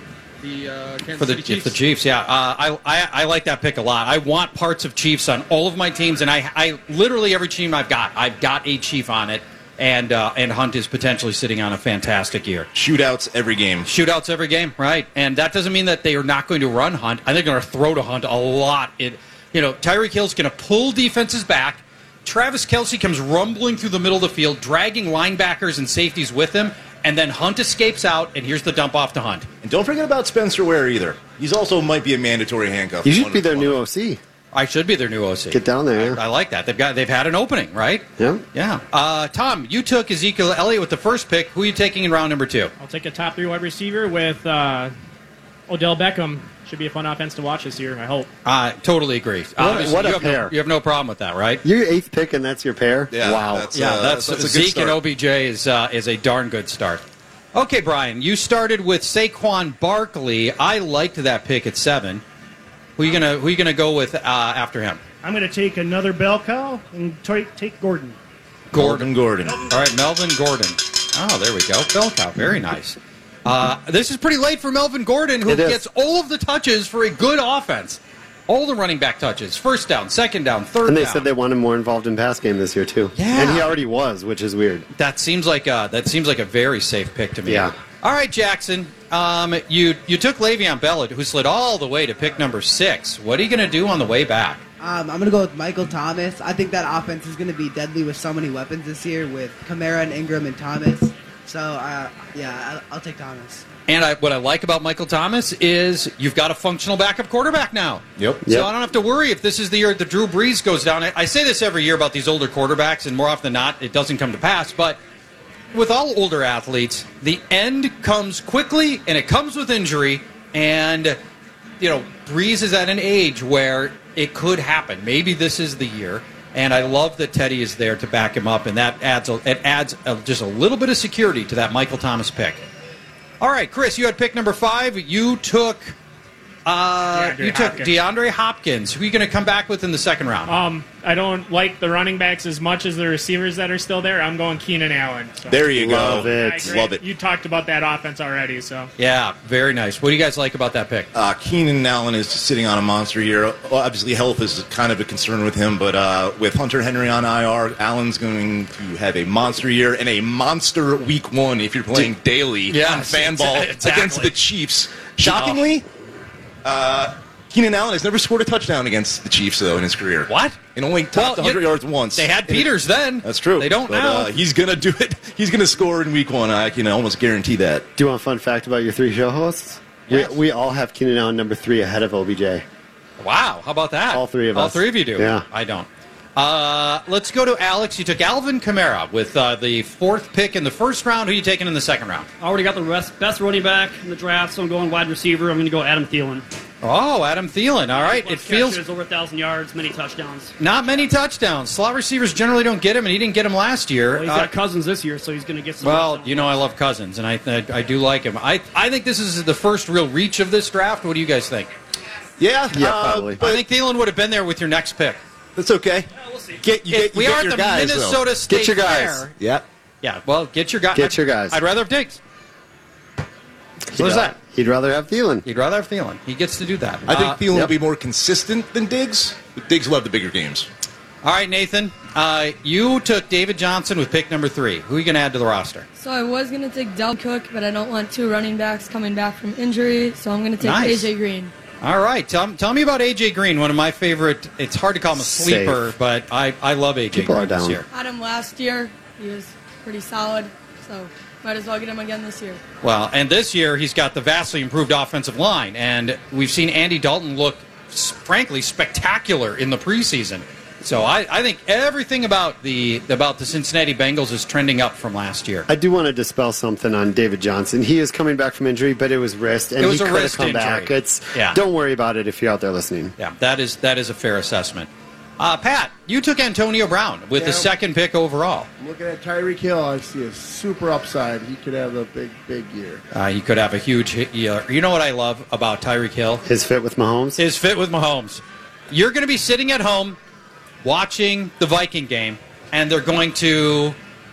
the Kansas City Chiefs. The Chiefs, yeah. I like that pick a lot. I want parts of Chiefs on all of my teams, and I literally every team I've got a Chief on it. And Hunt is potentially sitting on a fantastic year. Shootouts every game, right? And that doesn't mean that they are not going to run Hunt. I think they're going to throw to Hunt a lot. Tyreek Hill's going to pull defenses back. Travis Kelce comes rumbling through the middle of the field, dragging linebackers and safeties with him, and then Hunt escapes out, and here's the dump off to Hunt. And don't forget about Spencer Ware either. He's also might be a mandatory handcuff. He should be their new OC. I should be their new OC. Get down there. I like that. They've had an opening, right? Yeah. Yeah. Tom, you took Ezekiel Elliott with the first pick. Who are you taking in round number 2? I'll take a top 3 wide receiver with Odell Beckham. Should be a fun offense to watch this year, I hope. I totally agree. What a pair. You have no problem with that, right? Your 8th pick, and that's your pair? Yeah, wow. That's a Zeke good and OBJ is a darn good start. Okay, Brian, you started with Saquon Barkley. I liked that pick at 7. Who are you gonna go with after him? I'm going to take another bell cow and take Gordon. Gordon. All right, Melvin Gordon. Oh, there we go. Bell cow. Very nice. This is pretty late for Melvin Gordon, who gets all of the touches for a good offense. All the running back touches. First down, second down, third down. And they said they want him more involved in pass game this year, too. Yeah. And he already was, which is weird. That seems like a very safe pick to me. Yeah. All right, Jackson. You took Le'Veon Bell, who slid all the way to pick number 6. What are you going to do on the way back? I'm going to go with Michael Thomas. I think that offense is going to be deadly with so many weapons this year with Kamara and Ingram and Thomas. So, I'll take Thomas. And what I like about Michael Thomas is you've got a functional backup quarterback now. Yep. So I don't have to worry if this is the year that Drew Brees goes down. I say this every year about these older quarterbacks, and more often than not, it doesn't come to pass. But with all older athletes, the end comes quickly, and it comes with injury. And, Brees is at an age where it could happen. Maybe this is the year. And I love that Teddy is there to back him up, and that adds just a little bit of security to that Michael Thomas pick. All right, Chris, you had pick number 5. You took DeAndre Hopkins. Who are you going to come back with in the second round? I don't like the running backs as much as the receivers that are still there. I'm going Keenan Allen. So. There you Love go. it. Love it. You talked about that offense already, so. Yeah, very nice. What do you guys like about that pick? Keenan Allen is sitting on a monster year. Well, obviously, health is kind of a concern with him, but with Hunter Henry on IR, Allen's going to have a monster year and a monster week 1 if you're playing daily on Fanball against the Chiefs. Shockingly, Keenan Allen has never scored a touchdown against the Chiefs, though, in his career. What? And only topped 100 yards once. They had Peters then. That's true. They don't now. He's going to do it. He's going to score in week 1. I can almost guarantee that. Do you want a fun fact about your 3 show hosts? Yes. We all have Keenan Allen number 3 ahead of OBJ. Wow, how about that? All 3 of us. All 3 of you do. Yeah. I don't. Let's go to Alex. You took Alvin Kamara with the 4th pick in the first round. Who are you taking in the second round? I already got the best running back in the draft, so I'm going wide receiver. I'm going to go Adam Thielen. Oh, Adam Thielen. All right. It feels over 1,000 yards, many touchdowns. Not many touchdowns. Slot receivers generally don't get him, and he didn't get him last year. Well, he's got Cousins this year, so he's going to get some. Well, I love Cousins, and I do like him. I think this is the first real reach of this draft. What do you guys think? Yeah, probably. I think Thielen would have been there with your next pick. That's okay. Yeah, we'll see. We are at the guys, Minnesota State Get your guys. Fair. Yeah. Yeah, well, get your guys. Get your guys. I'd rather have Diggs. What is that? He'd rather have Thielen. He'd rather have Thielen. He gets to do that. I think Thielen will be more consistent than Diggs, but Diggs will have the bigger games. All right, Nathan. You took David Johnson with pick number 3. Who are you going to add to the roster? So I was going to take Del Cook, but I don't want 2 running backs coming back from injury, so I'm going to take Nice. A.J. Green. All right. Tell me about A.J. Green, one of my favorite. It's hard to call him a sleeper, but I love A.J. People are Green this down. year. Had him last year. He was pretty solid, so might as well get him again this year. Well, and this year he's got the vastly improved offensive line, and we've seen Andy Dalton look, frankly, spectacular in the preseason. So I think everything about the Cincinnati Bengals is trending up from last year. I do want to dispel something on David Johnson. He is coming back from injury, but it was wrist, and It was he a could have wrist come injury. back. Don't worry about it if you're out there listening. Yeah, that is a fair assessment. Pat, you took Antonio Brown with the second pick overall. I'm looking at Tyreek Hill. I see a super upside. He could have a big year. He could have a huge year. You know what I love about Tyreek Hill? His fit with Mahomes? His fit with Mahomes. You're going to be sitting at home watching the Viking game, and they're going to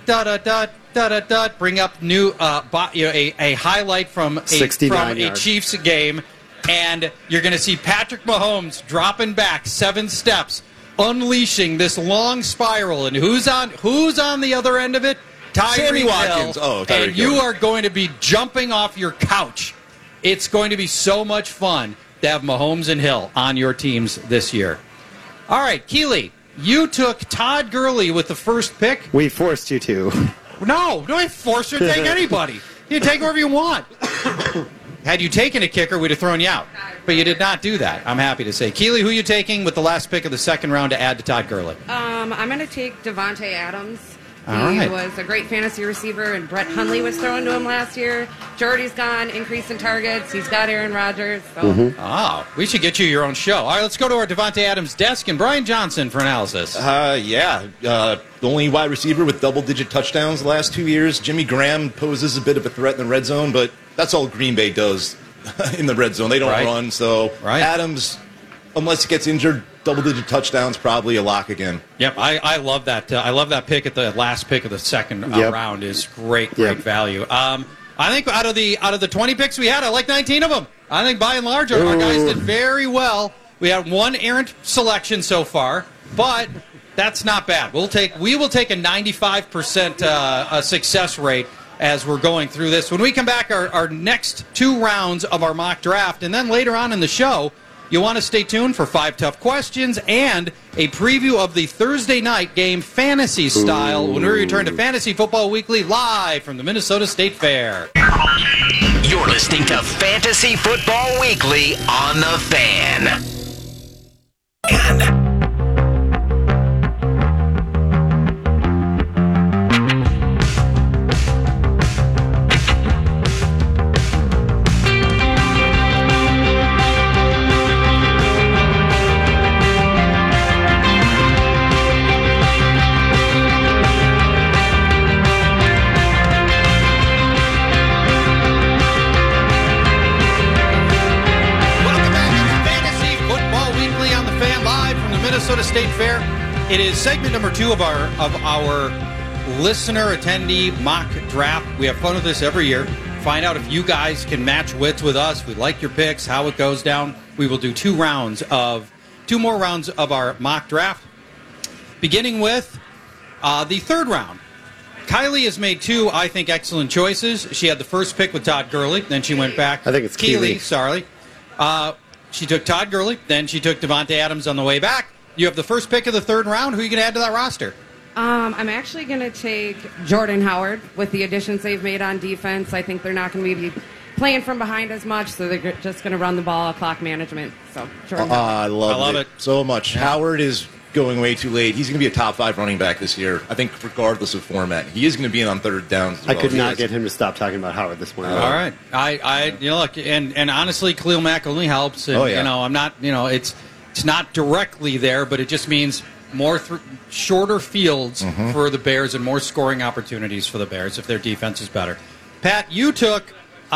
bring up new a highlight from a Chiefs game, and you're going to see Patrick Mahomes dropping back 7 steps, unleashing this long spiral, and who's on the other end of it? Sammy Tyreek Watkins. Hill. Oh, Tyreek and Hill. you are going to be jumping off your couch. It's going to be so much fun to have Mahomes and Hill on your teams this year. All right, Keely, you took Todd Gurley with the first pick. We forced you to. No, don't force you to take anybody. You can take whoever you want. Had you taken a kicker, we'd have thrown you out. But you did not do that, I'm happy to say. Keely, who are you taking with the last pick of the second round to add to Todd Gurley? I'm going to take Devontae Adams. He All right. was a great fantasy receiver, and Brett Hundley was throwing to him last year. Jordy's gone, increase in targets. He's got Aaron Rodgers. So. Oh, we should get you your own show. All right, let's go to our Devontae Adams desk and Brian Johnson for analysis. The only wide receiver with double-digit touchdowns the last 2 years. Jimmy Graham poses a bit of a threat in the red zone, but that's all Green Bay does in the red zone. They don't run, so Adams, unless he gets injured, double-digit touchdowns, probably a lock again. Yep, I love that. I love that pick at the last pick of the second round is great value. I think out of the 20 picks we had, I like 19 of them. I think by and large our guys did very well. We had one errant selection so far, but that's not bad. We will take a 95% success rate as we're going through this. When we come back, our next 2 rounds of our mock draft, and then later on in the show, you'll want to stay tuned for 5 tough questions and a preview of the Thursday night game fantasy style when we return to Fantasy Football Weekly live from the Minnesota State Fair. You're listening to Fantasy Football Weekly on The Fan. Minnesota State Fair. It is segment number 2 of our listener attendee mock draft. We have fun with this every year. Find out if you guys can match wits with us. We like your picks, how it goes down. We will do 2 more rounds of our mock draft, beginning with the third round. Kylie has made 2, I think, excellent choices. She had the first pick with Todd Gurley, then she went back. I think it's Keely. Sorry. She took Todd Gurley, then she took Devontae Adams on the way back. You have the first pick of the third round. Who are you going to add to that roster? I'm actually going to take Jordan Howard with the additions they've made on defense. I think they're not going to be playing from behind as much, so they're just going to run the ball, clock management. So Jordan Howard. I love it so much. Yeah. Howard is going way too late. He's going to be a top 5 running back this year, I think, regardless of format. He is going to be in on third downs as well. I could not get him to stop talking about Howard this morning. All right. Look, and honestly, Khalil Mack only helps. And, I'm not, it's not directly there, but it just means more shorter fields for the Bears and more scoring opportunities for the Bears if their defense is better. Pat, you took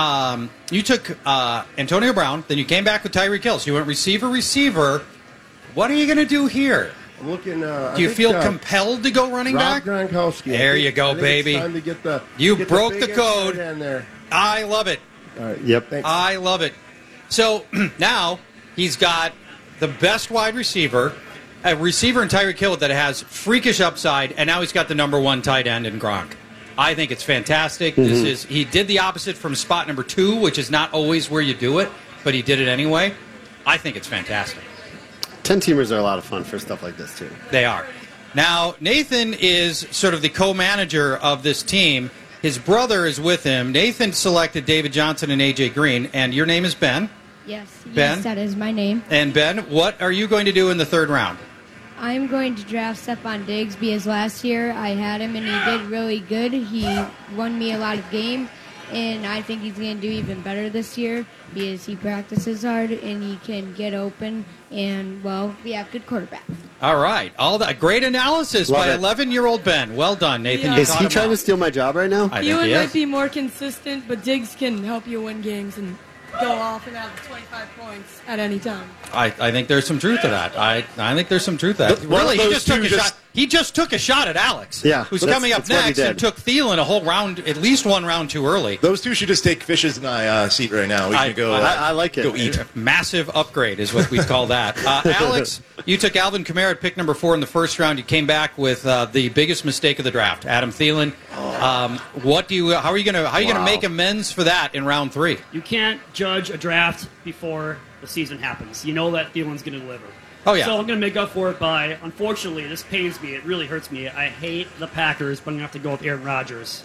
Antonio Brown, then you came back with Tyreek Hill. So you went receiver. What are you going to do here? I'm looking. Do you feel compelled to go running back? Gronkowski. There you go, baby. It's time to get the. You get broke the the code. There. I love it. All right. Yep. Thanks. I love it. So now he's got the best wide receiver, a receiver in Tyreek Hill that has freakish upside, and now he's got the number 1 tight end in Gronk. I think it's fantastic. He did the opposite from spot number 2, which is not always where you do it, but he did it anyway. I think it's fantastic. 10-teamers are a lot of fun for stuff like this, too. They are. Now, Nathan is sort of the co-manager of this team, His brother is with him. Nathan selected David Johnson and A.J. Green, and your name is Ben. Yes, Ben? yes, that is my name. And Ben, what are you going to do in the third round? I'm going to draft Stephon Diggs because last year I had him and he did really good. He won me a lot of games, and I think he's going to do even better this year because he practices hard and he can get open, and, well, we have good quarterbacks. All right. All that great analysis Love by it. 11-year-old Ben. Well done, Nathan. Yeah. You Is caught he him trying out. to steal my job right now? I think Ewan he might is. be more consistent, but Diggs can help you win games and go off and have 25 points at any time. I think there's some truth to that. I think there's some truth to that. One of Really, he those just took two a just- shot. He just took a shot at Alex, Yeah, who's that's- coming up that's what he next, and did. took Thielen a whole round, at least one round too early. Those two should just take Fish's and I seat right now. We can go. I like it. Go eat. Massive upgrade is what we call that. Alex, you took Alvin Kamara at pick number 4 in the first round. You came back with the biggest mistake of the draft, Adam Thielen. How are you gonna make amends for that in round 3? You can't judge a draft before the season happens. You know that Thielen's going to deliver. Oh, yeah. So I'm going to make up for it by, unfortunately, this pains me. It really hurts me. I hate the Packers, but I'm going to have to go with Aaron Rodgers.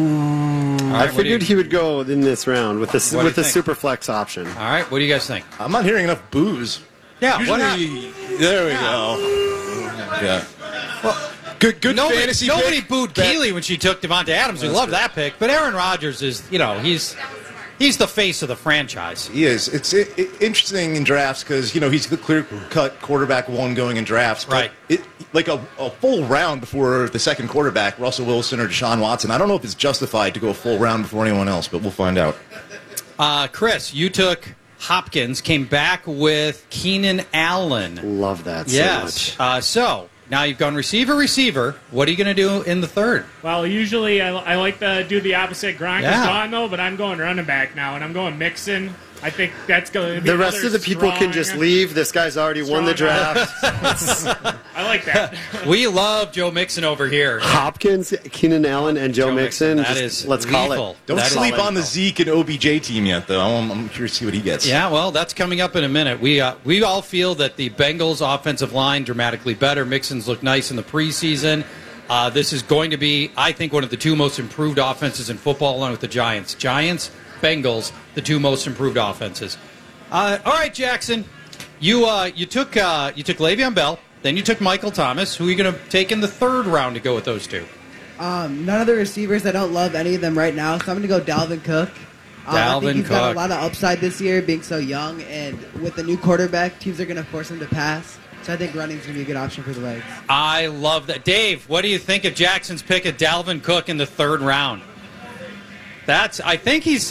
I figured he would go in this round with What do you the think? super flex option. All right, what do you guys think? I'm not hearing enough boos. Yeah, Usually, there we go. Yeah. Good Nobody fantasy pick. booed Keeley when she took Devontae Adams. We love that pick, but Aaron Rodgers is, he's the face of the franchise. He is. It's interesting in drafts because he's the clear-cut quarterback one going in drafts. But Right. Like a full round before the second quarterback, Russell Wilson or Deshaun Watson. I don't know if it's justified to go a full round before anyone else, but we'll find out. Chris, you took Hopkins, came back with Keenan Allen. Love that so Yes. much. So now you've gone receiver. What are you going to do in the third? Well, usually I like to do the opposite. Gronk Yeah. is gone, though, but I'm going running back now, and I'm going Mixon. I think that's going to be The rest another of the people can just strong- leave. This guy's already won the draft. I like that. We love Joe Mixon over here. Hopkins, Keenan Allen, and Joe Mixon. That just- is let's call lethal. it. Don't That is sleep on the lethal. Zeke and OBJ team yet, though. I'm curious to see what he gets. Yeah, well, that's coming up in a minute. We all feel that the Bengals' offensive line dramatically better. Mixon's looked nice in the preseason. This is going to be, I think, one of the two most improved offenses in football, along with the Giants. Giants, Bengals, the two most improved offenses. All right, Jackson, you took Le'Veon Bell, then you took Michael Thomas. Who are you going to take in the third round to go with those two? None of the receivers, I don't love any of them right now, so I'm going to go Dalvin Cook. I think he's got a lot of upside this year, being so young, and with the new quarterback, teams are going to force him to pass. So I think running's going to be a good option for the legs. I love that. Dave, what do you think of Jackson's pick of Dalvin Cook in the third round? I think he's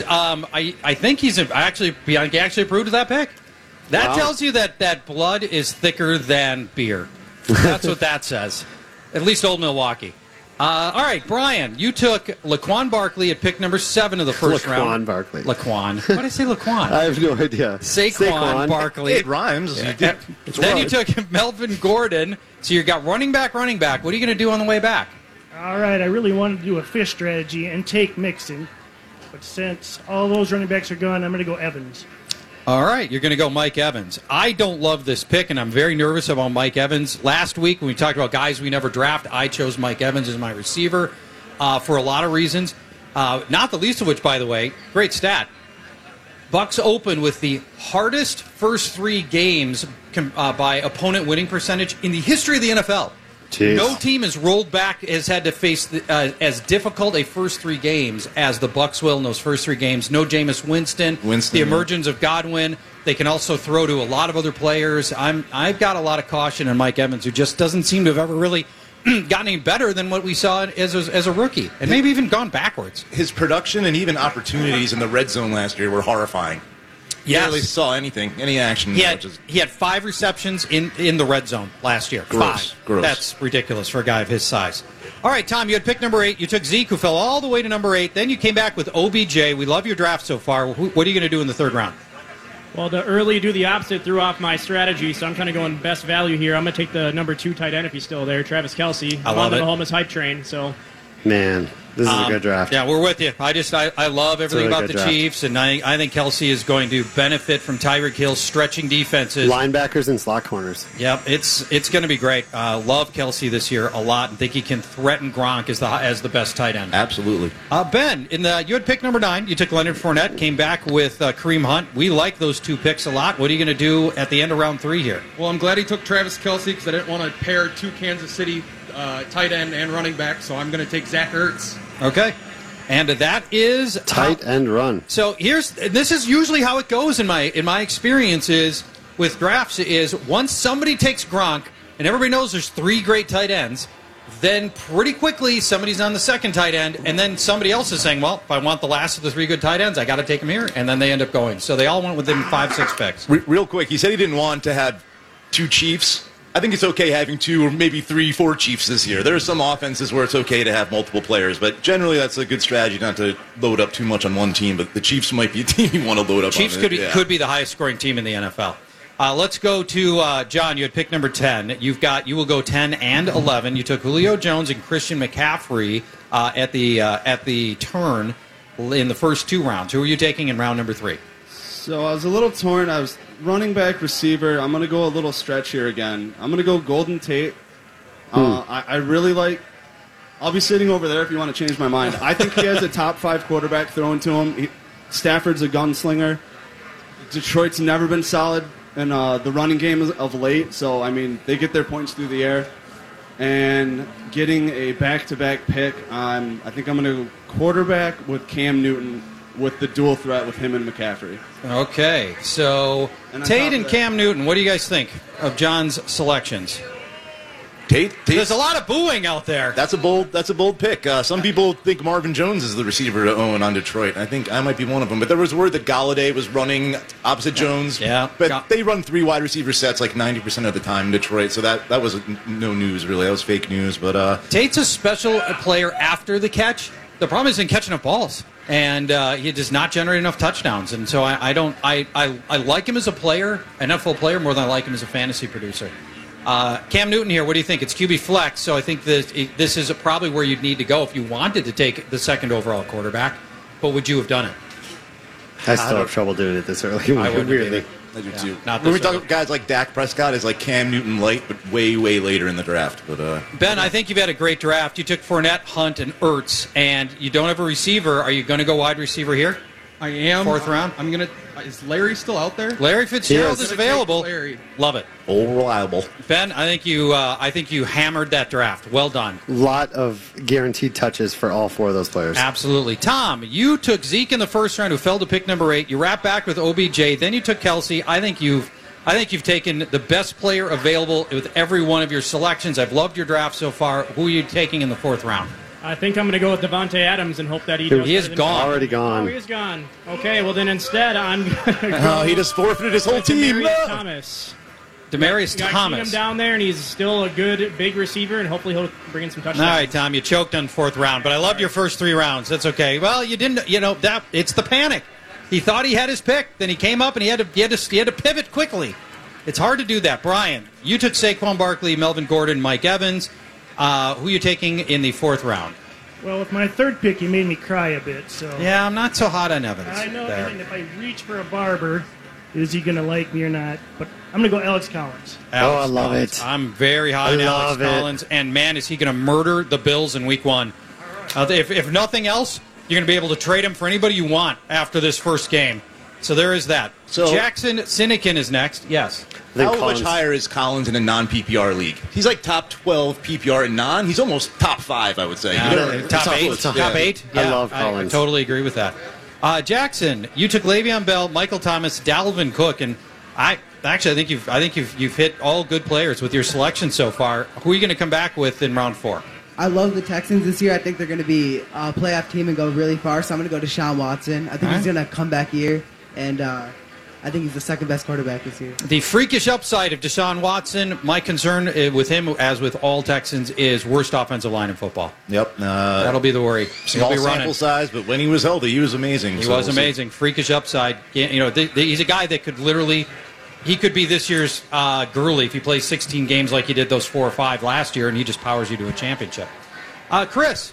actually approved of that pick. That Wow. tells you that blood is thicker than beer. That's what that says. At least Old Milwaukee. All right, Brian, you took Laquan Barkley at pick number 7 of the first round. Laquan Barkley. Laquan. What did I say, Laquan? I have no idea. Saquon Barkley. It rhymes. Yeah. You did. Then you took Melvin Gordon. So you got running back. What are you going to do on the way back? All right, I really wanted to do a fish strategy and take Mixon. But since all those running backs are gone, I'm going to go Evans. All right, you're going to go Mike Evans. I don't love this pick, and I'm very nervous about Mike Evans. Last week, when we talked about guys we never draft, I chose Mike Evans as my receiver for a lot of reasons. Not the least of which, by the way, great stat. Bucks open with the hardest first 3 games by opponent winning percentage in the history of the NFL. Jeez. No team has rolled back, has had to face as difficult a first 3 games as the Bucks will in those first 3 games. No Jameis Winston. The emergence of Godwin. They can also throw to a lot of other players. I've got a lot of caution in Mike Evans, who just doesn't seem to have ever really gotten any better than what we saw as a rookie, and maybe even gone backwards. His production and even opportunities in the red zone last year were horrifying. Yes. Barely saw anything, any action. He had 5 receptions in the red zone last year. Gross. 5. Gross. That's ridiculous for a guy of his size. All right, Tom, you had pick number 8. You took Zeke, who fell all the way to number 8. Then you came back with OBJ. We love your draft so far. What are you going to do in the third round? Well, the early do the opposite threw off my strategy, so I'm kind of going best value here. I'm going to take the number 2 tight end if he's still there, Travis Kelce. I love on it. the Mahomes hype train, so... Man. This is a good draft. Yeah, we're with you. I love everything about the Chiefs, and I think Kelsey is going to benefit from Tyreek Hill's stretching defenses. Linebackers and slot corners. Yep, it's going to be great. Love Kelsey this year a lot, and think he can threaten Gronk as the best tight end. Absolutely. Ben, you had pick number 9. You took Leonard Fournette, came back with Kareem Hunt. We like those two picks a lot. What are you going to do at the end of round 3 here? Well, I'm glad he took Travis Kelce because I didn't want to pair 2 Kansas City tight end and running back, so I'm going to take Zach Ertz. Okay. And that is tight end run. So this is usually how it goes in my experience is with drafts is once somebody takes Gronk and everybody knows there's 3 great tight ends, then pretty quickly somebody's on the second tight end, and then somebody else is saying, well, if I want the last of the 3 good tight ends, I got to take him here, and then they end up going. So they all went within 5-6 picks. Real quick, he said he didn't want to have 2 Chiefs. I think it's okay having 2 or maybe 3, 4 Chiefs this year. There are some offenses where it's okay to have multiple players, but generally that's a good strategy not to load up too much on one team. But the Chiefs might be a team you want to load up Chiefs on. Chiefs could be the highest scoring team in the NFL. Let's go to John. You had pick number 10. You will go 10 and 11. You took Julio Jones and Christian McCaffrey at the turn in the first 2 rounds. Who are you taking in round number 3? So I was a little torn. I was running back, receiver. I'm going to go a little stretch here again. I'm going to go Golden Tate. I really like... I'll be sitting over there if you want to change my mind. I think he has a top 5 quarterback thrown to him. Stafford's a gunslinger. Detroit's never been solid in the running game of late. So, I mean, they get their points through the air. And getting a back-to-back pick, I think I'm going to go quarterback with Cam Newton with the dual threat with him and McCaffrey. Okay, so Tate and Cam Newton, what do you guys think of John's selections? Tate? There's a lot of booing out there. That's a bold pick. Some people think Marvin Jones is the receiver to own on Detroit. I think I might be one of them. But there was word that Galladay was running opposite Jones. Yeah. But they run 3 wide receiver sets like 90% of the time in Detroit. So that was no news, really. That was fake news. But Tate's a special player after the catch. The problem is in catching up balls. And he does not generate enough touchdowns, and so I like him as a player, NFL player, more than I like him as a fantasy producer. Cam Newton here, what do you think? It's QB flex, so I think this is probably where you'd need to go if you wanted to take the second overall quarterback. But would you have done it? I still have trouble doing it this early. I wouldn't weirdly. I do too. When we talk about guys like Dak Prescott, is like Cam Newton light, but way, way later in the draft. But Ben, I think you've had a great draft. You took Fournette, Hunt, and Ertz, and you don't have a receiver. Are you going to go wide receiver here? I am. 4th round? I'm going to... Is Larry still out there? Larry Fitzgerald is available. Larry. Love it. Old reliable. Ben, I think you hammered that draft. Well done. Lot of guaranteed touches for all 4 of those players. Absolutely. Tom, you took Zeke in the first round, who fell to pick number 8. You wrap back with OBJ. Then you took Kelsey. I think you've taken the best player available with every one of your selections. I've loved your draft so far. Who are you taking in the 4th round? I think I'm going to go with Devontae Adams and hope that he does. He is gone. Already gone. Oh, he is gone. Okay, well then instead I'm going to go. He just forfeited his whole team. Demaryius Thomas. Demaryius Thomas. Keep him down there, and he's still a good big receiver, and hopefully he'll bring in some touchdowns. All right, Tom, you choked on 4th round, but I loved your first 3 rounds. That's okay. Well, you didn't. It's the panic. He thought he had his pick, then he came up and he had to pivot quickly. It's hard to do that. Brian, you took Saquon Barkley, Melvin Gordon, Mike Evans. Who are you taking in the 4th round? Well, with my 3rd pick, you made me cry a bit. So yeah, I'm not so hot on Evans. I know, and if I reach for a barber, is he going to like me or not? But I'm going to go Alex Collins. I love it. I'm very high on Alex Collins, and man, is he going to murder the Bills in Week 1. If nothing else, you're going to be able to trade him for anybody you want after this first game. So there is that. So Jackson Sinekin is next. Yes. How much higher is Collins in a non-PPR league? He's like top 12 PPR in non. He's almost top 5, I would say. Top 8. Top 8. Yeah, I love Collins. I totally agree with that. Jackson, you took Le'Veon Bell, Michael Thomas, Dalvin Cook, and I think you've hit all good players with your selection so far. Who are you going to come back with in round 4? I love the Texans this year. I think they're going to be a playoff team and go really far. So I'm going to go Deshaun Watson. I think he's going to come back here, and I think he's the 2nd best quarterback this year. The freakish upside of Deshaun Watson, my concern with him, as with all Texans, is worst offensive line in football. Yep. That'll be the worry. Small He'll be running. sample size, but when he was healthy, he was amazing. He was amazing. Freakish upside. He's a guy that could literally... He could be this year's Gurley if he plays 16 games like he did those 4 or 5 last year, and he just powers you to a championship. Chris.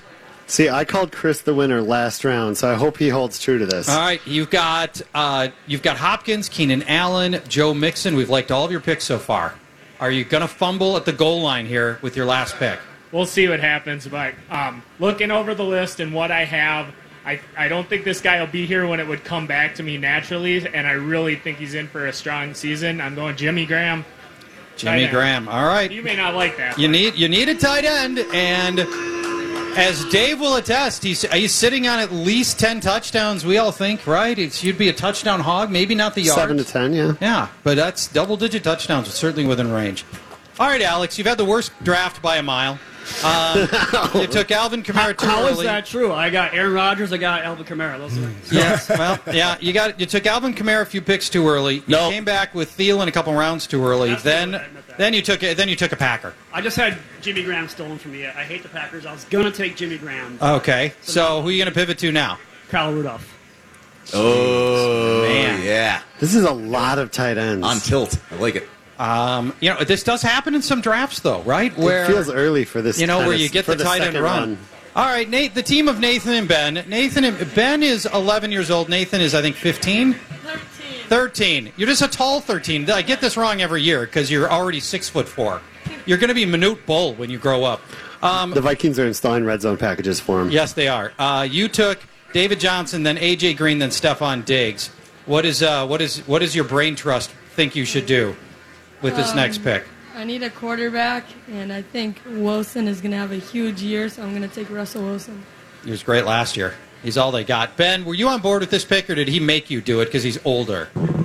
See, I called Chris the winner last round, so I hope he holds true to this. All right, you've got Hopkins, Keenan Allen, Joe Mixon. We've liked all of your picks so far. Are you going to fumble at the goal line here with your last pick? We'll see what happens, but looking over the list and what I have, I don't think this guy will be here when it would come back to me naturally, and I really think he's in for a strong season. I'm going Jimmy Graham. Jimmy Graham. All right. You may not like that. You need a tight end, and as Dave will attest, he's sitting on at least 10 touchdowns, we all think, right? You'd be a touchdown hog, maybe not the yards. 7 to 10, yeah. Yeah, but that's double-digit touchdowns, certainly within range. All right, Alex, you've had the worst draft by a mile. You took Alvin Kamara too How early. is that true? I got Aaron Rodgers. I got Alvin Kamara. Those are Yes, well, yeah, you took Alvin Kamara a few picks too early. You came back with Thielen a couple rounds too early. Then you took a Packer. I just had Jimmy Graham stolen from me. I hate the Packers. I was gonna take Jimmy Graham. Okay, so who are you going to pivot to now? Kyle Rudolph. Oh, man. yeah. This is a lot of tight ends. On tilt. I like it. This does happen in some drafts, though, right? It feels early for this. Where you get the tight end run. All right, Nate. The team of Nathan and Ben. Ben is 11 years old. Nathan is, I think, 15. 13. You're just a tall 13. I get this wrong every year because you're already 6'4". You're going to be Manute Bol when you grow up. The Vikings are installing red zone packages for him. Yes, they are. You took David Johnson, then A.J. Green, then Stephon Diggs. What is your brain trust think you should do with this next pick? I need a quarterback, and I think Wilson is going to have a huge year, so I'm going to take Russell Wilson. He was great last year. He's all they got. Ben, were you on board with this pick, or did he make you do it because he's older?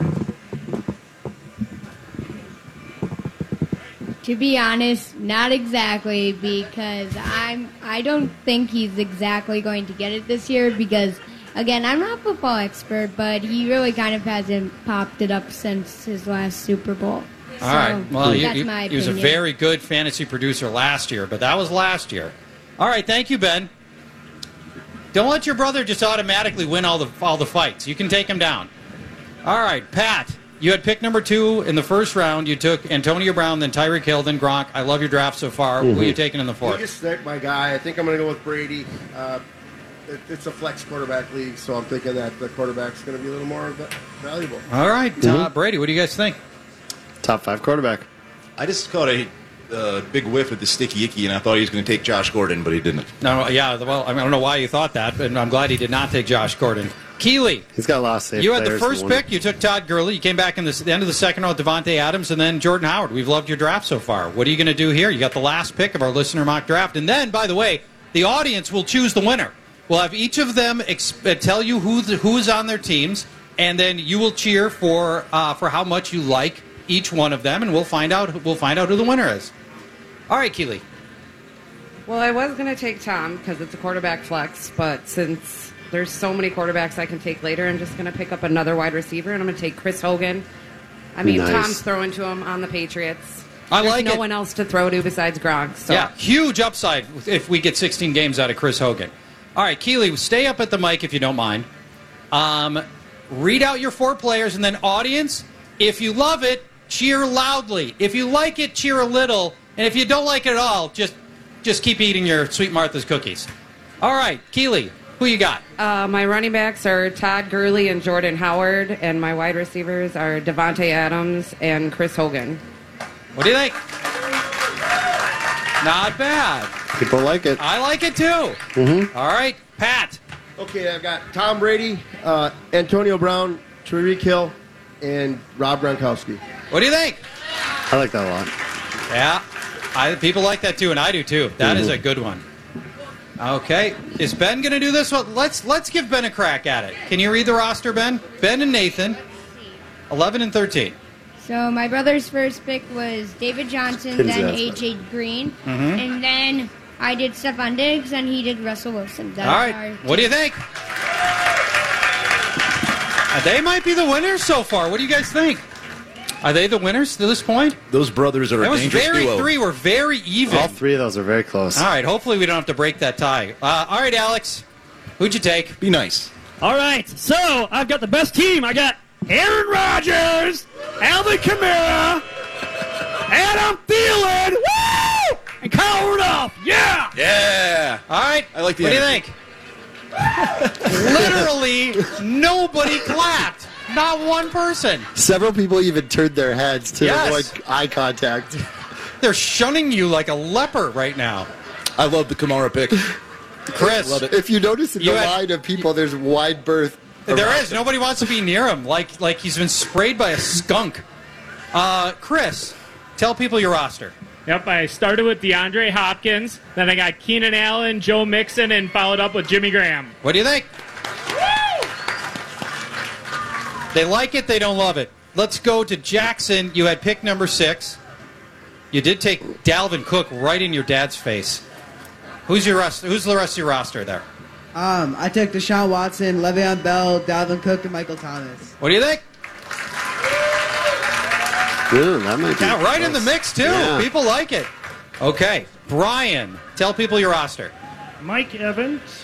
To be honest, not exactly, because I don't think he's exactly going to get it this year because, again, I'm not a football expert, but he really kind of hasn't popped it up since his last Super Bowl. All right. Well, that's my opinion. He was a very good fantasy producer last year, but that was last year. All right. Thank you, Ben. Don't let your brother just automatically win all the fights. You can take him down. All right, Pat. You had pick number 2 in the first round. You took Antonio Brown, then Tyreek Hill, then Gronk. I love your draft so far. Who are you taking in the 4th? I just stick my guy. I think I'm going to go with Brady. It's a flex quarterback league, so I'm thinking that the quarterback's going to be a little more valuable. All right, Brady, what do you guys think? Top 5 quarterback. I just caught a big whiff of the sticky icky, and I thought he was going to take Josh Gordon, but he didn't. No, yeah, well, I don't know why you thought that, but I'm glad he did not take Josh Gordon. Keeley. He's got a lot of safe You had the players first in one. pick. You took Todd Gurley. You came back in the end of the second round with Devontae Adams and then Jordan Howard. We've loved your draft so far. What are you going to do here? You got the last pick of our listener mock draft. And then, by the way, the audience will choose the winner. We'll have each of them tell you who is on their teams, and then you will cheer for how much you like each one of them, and we'll find out who the winner is. All right, Keeley. Well, I was going to take Tom because it's a quarterback flex, but since there's so many quarterbacks I can take later, I'm just going to pick up another wide receiver, and I'm going to take Chris Hogan. I mean, Nice. Tom's throwing to him on the Patriots. I There's like no it. one else to throw to besides Gronk. So. Yeah, huge upside if we get 16 games out of Chris Hogan. All right, Keeley, stay up at the mic if you don't mind. Read out your 4 players, and then audience, if you love it, cheer loudly. If you like it, cheer a little. And if you don't like it at all, just keep eating your Sweet Martha's cookies. All right, Keeley, who you got? My running backs are Todd Gurley and Jordan Howard, and my wide receivers are Devontae Adams and Chris Hogan. What do you think? Not bad. People like it. I like it too. Mm-hmm. All right, Pat. Okay, I've got Tom Brady, Antonio Brown, Tyreek Hill, and Rob Gronkowski. What do you think? I like that a lot. Yeah, people like that too, and I do too. That is a good one. Okay, is Ben going to do this one? Let's give Ben a crack at it. Can you read the roster, Ben? Ben and Nathan, 11 and 13. So my brother's first pick was David Johnson, then A.J. Green, and then I did Stephon Diggs, and he did Russell Wilson. All right, what do you think? They might be the winners so far. What do you guys think? Are they the winners to this point? Those brothers are a dangerous duo. 3 were very even. All 3 of those are very close. All right, hopefully we don't have to break that tie. All right, Alex, who'd you take? Be nice. All right, so I've got the best team. I got Aaron Rodgers, Alvin Kamara, Adam Thielen, woo! Kyle Rudolph. Yeah. Yeah. All right. I like the What do you energy. think? Literally nobody clapped. Not one person. Several people even turned their heads to Yes. avoid eye contact. They're shunning you like a leper right now. I love the Kamara pick. Chris, Love it. If you notice in You the had- line of people, there's wide berth. there around is. Nobody wants to be near him. Like he's been sprayed by a skunk. Chris, tell people your roster. Yep, I started with DeAndre Hopkins, then I got Keenan Allen, Joe Mixon, and followed up with Jimmy Graham. What do you think? They like it, they don't love it. Let's go to Jackson. You had pick number 6. You did take Dalvin Cook right in your dad's face. Who's the rest of your roster there? I took Deshaun Watson, Le'Veon Bell, Dalvin Cook, and Michael Thomas. What do you think? Ooh, that might be Yeah, right in close. the mix, too. Yeah. People like it. Okay. Brian, tell people your roster. Mike Evans,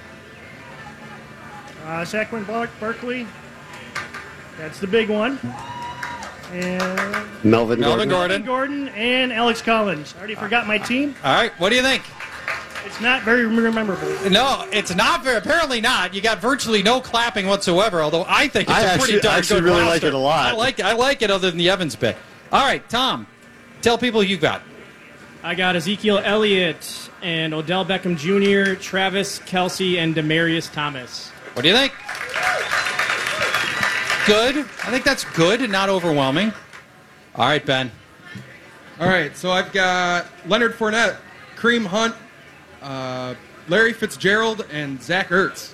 Saquon Barkley. That's the big one. And Melvin Gordon and Alex Collins. I already forgot my team. All right. What do you think? It's not very memorable. No, it's not very. Apparently not. You got virtually no clapping whatsoever. Although I think it's I a pretty darn actually good really roster. like it a lot. I like it. Other than the Evans pick. All right, Tom, tell people who you got. I got Ezekiel Elliott and Odell Beckham Jr., Travis Kelce, and Demaryius Thomas. What do you think? Good. I think that's good and not overwhelming. All right, Ben. All right, so I've got Leonard Fournette, Kareem Hunt, Larry Fitzgerald, and Zach Ertz.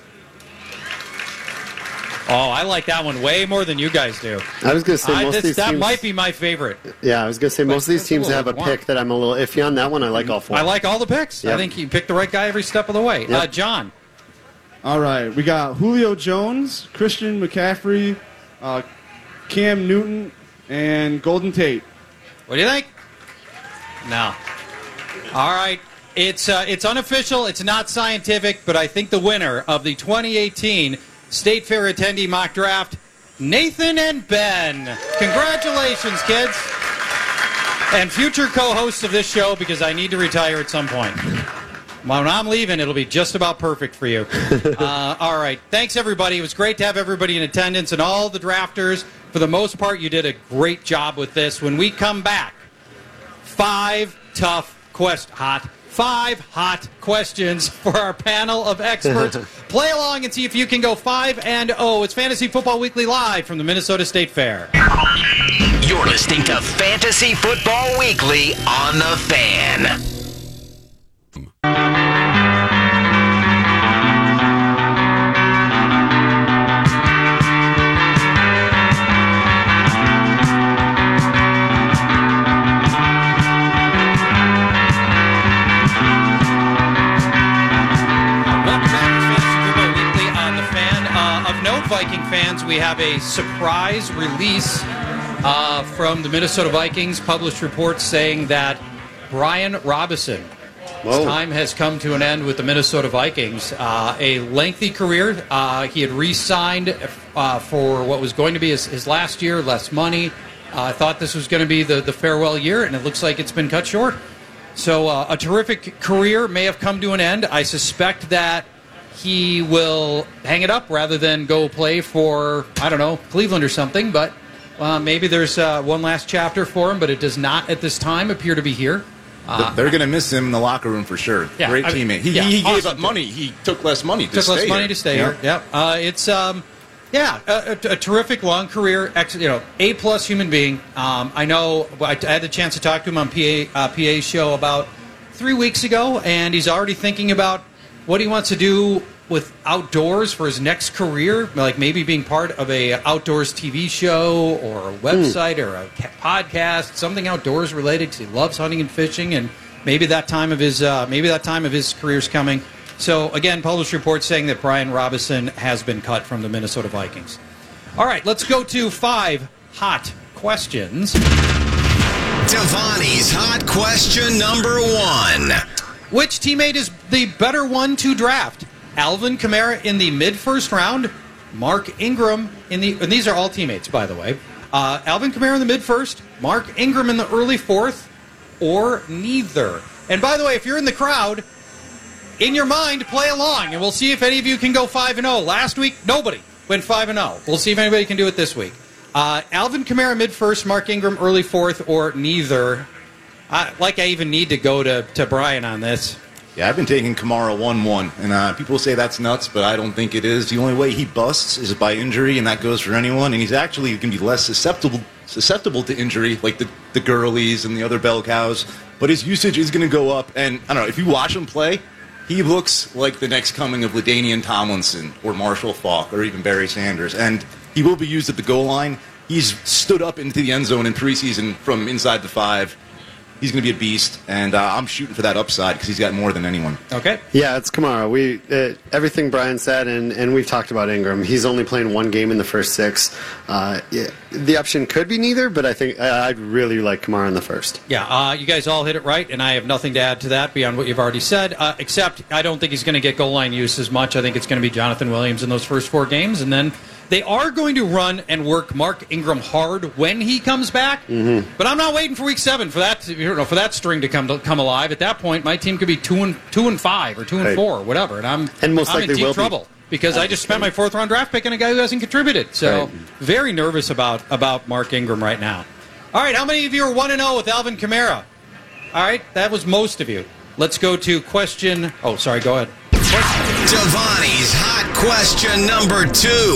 Oh, I like that one way more than you guys do. I was going to say most of these that teams. might be my favorite. Yeah, I was going to say most of these that's a teams little have a warm. pick that I'm a little iffy on. That one I like all 4. I like all the picks. Yep. I think you picked the right guy every step of the way. Yep. John. All right, we got Julio Jones, Christian McCaffrey, Cam Newton, and Golden Tate. What do you think? No. All right. It's unofficial. It's not scientific, but I think the winner of the 2018 State Fair attendee mock draft, Nathan and Ben. Congratulations, kids. And future co-hosts of this show, because I need to retire at some point. When I'm leaving, it'll be just about perfect for you. All right. Thanks, everybody. It was great to have everybody in attendance and all the drafters. For the most part, you did a great job with this. When we come back, 5 hot questions for our panel of experts. Play along and see if you can go 5-0. It's Fantasy Football Weekly live from the Minnesota State Fair. You're listening to Fantasy Football Weekly on The Fan. Viking fans, we have a surprise release from the Minnesota Vikings. Published reports saying that Brian Robison, his time has come to an end with the Minnesota Vikings. A lengthy career. He had re-signed for what was going to be his last year, less money. I thought this was going to be the farewell year, and it looks like it's been cut short. So a terrific career may have come to an end. I suspect that he will hang it up rather than go play for, I don't know, Cleveland or something. But maybe there's one last chapter for him, but it does not at this time appear to be here. They're going to miss him in the locker room for sure. Yeah, Great teammate. He gave awesome up money. He took less money to stay here. to stay here. Yep. It's a terrific long career. A+ human being. I know. I had the chance to talk to him on PA's show about 3 weeks ago, and he's already thinking about what he wants to do with outdoors for his next career, like maybe being part of a outdoors TV show or a website or a podcast, something outdoors related, because he loves hunting and fishing, and maybe that time of his career's coming. So again, published reports saying that Brian Robison has been cut from the Minnesota Vikings. All right, let's go to 5 hot questions. Devani's hot question number 1. Which teammate is the better one to draft? Alvin Kamara in the mid-first round, Mark Ingram and these are all teammates, by the way. Alvin Kamara in the mid-first, Mark Ingram in the early 4th, or neither. And by the way, if you're in the crowd, in your mind, play along, and we'll see if any of you can go 5-0. Last week, nobody went 5-0. We'll see if anybody can do it this week. Alvin Kamara mid-first, Mark Ingram early fourth, or neither. I even need to go to Brian on this. Yeah, I've been taking Kamara 1-1, and people say that's nuts, but I don't think it is. The only way he busts is by injury, and that goes for anyone, and he's actually going to be less susceptible to injury, like the Gurleys and the other bell cows, but his usage is going to go up, and I don't know, if you watch him play, he looks like the next coming of LaDainian Tomlinson or Marshall Faulk or even Barry Sanders, and he will be used at the goal line. He's stood up into the end zone in preseason from inside the 5. He's going to be a beast, and I'm shooting for that upside because he's got more than anyone. Okay. Yeah, it's Kamara. Everything Brian said, and we've talked about Ingram. He's only playing one game in the first 6. The option could be neither, but I think I'd really like Kamara in the first. Yeah, you guys all hit it right, and I have nothing to add to that beyond what you've already said, except I don't think he's going to get goal line use as much. I think it's going to be Jonathan Williams in those first 4 games, and then they are going to run and work Mark Ingram hard when he comes back, but I'm not waiting for week 7 for that for that string to come alive. At that point, my team could be 2-5 or 2-4, whatever, and I'm most likely in deep will trouble because I just spent my 4th round draft pick on a guy who hasn't contributed. So very nervous about Mark Ingram right now. All right, how many of you are 1-0 with Alvin Kamara? All right, that was most of you. Let's go to question. Oh, sorry, go ahead. Devani's hot question number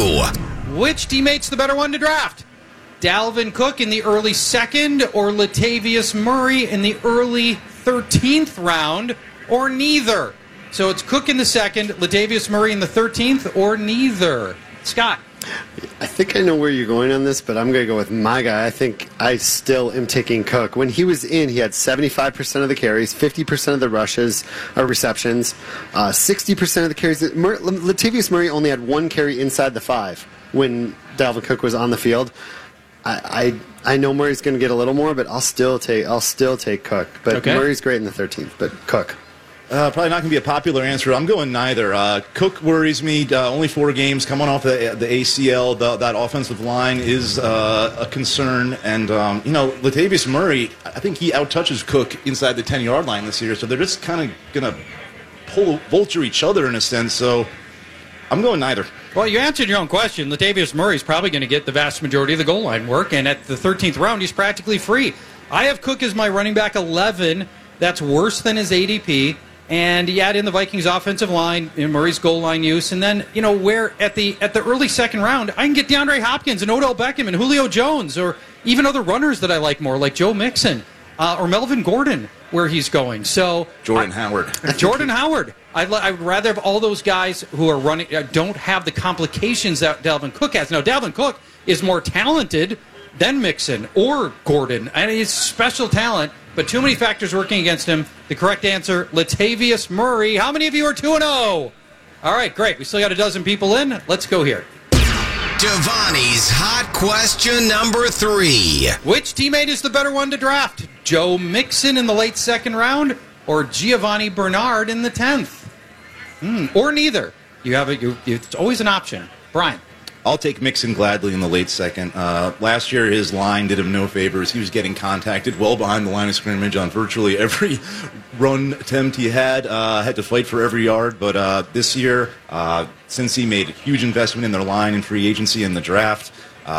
2. Which teammate's the better one to draft? Dalvin Cook in the early 2nd or Latavius Murray in the early 13th round, or neither? So it's Cook in the 2nd, Latavius Murray in the 13th, or neither? Scott? I think I know where you're going on this, but I'm going to go with my guy. I think I still am taking Cook. When he was in, he had 75% of the carries, 50% of the rushes or receptions, 60% of the carries. Latavius Murray only had 1 carry inside the 5 when Dalvin Cook was on the field. I know Murray's going to get a little more, but I'll still take Cook. But Murray's great in the 13th, but Cook. Probably not going to be a popular answer. I'm going neither. Cook worries me. Only 4 games coming off the ACL. That offensive line is a concern. And, Latavius Murray, I think he outtouches Cook inside the 10-yard line this year. So they're just kind of going to vulture each other in a sense. So I'm going neither. Well, you answered your own question. Latavius Murray's probably going to get the vast majority of the goal line work. And at the 13th round, he's practically free. I have Cook as my running back 11. That's worse than his ADP. And you add in the Vikings' offensive line, Murray's goal line use, and then where at the early 2nd round, I can get DeAndre Hopkins and Odell Beckham and Julio Jones, or even other runners that I like more, like Joe Mixon or Melvin Gordon, where he's going. So Jordan Howard. I would rather have all those guys who are running don't have the complications that Dalvin Cook has. Now Dalvin Cook is more talented than Mixon or Gordon, and he's special talent. But too many factors working against him. The correct answer, Latavius Murray. How many of you are 2-0? All right, great. We still got a dozen people in. Let's go here. Devani's hot question number 3. Which teammate is the better one to draft? Joe Mixon in the late 2nd round or Giovanni Bernard in the 10th? Or neither. It's always an option. Brian? I'll take Mixon gladly in the late 2nd. Last year, his line did him no favors. He was getting contacted well behind the line of scrimmage on virtually every run attempt he had to fight for every yard. But this year, since he made a huge investment in their line in free agency and the draft,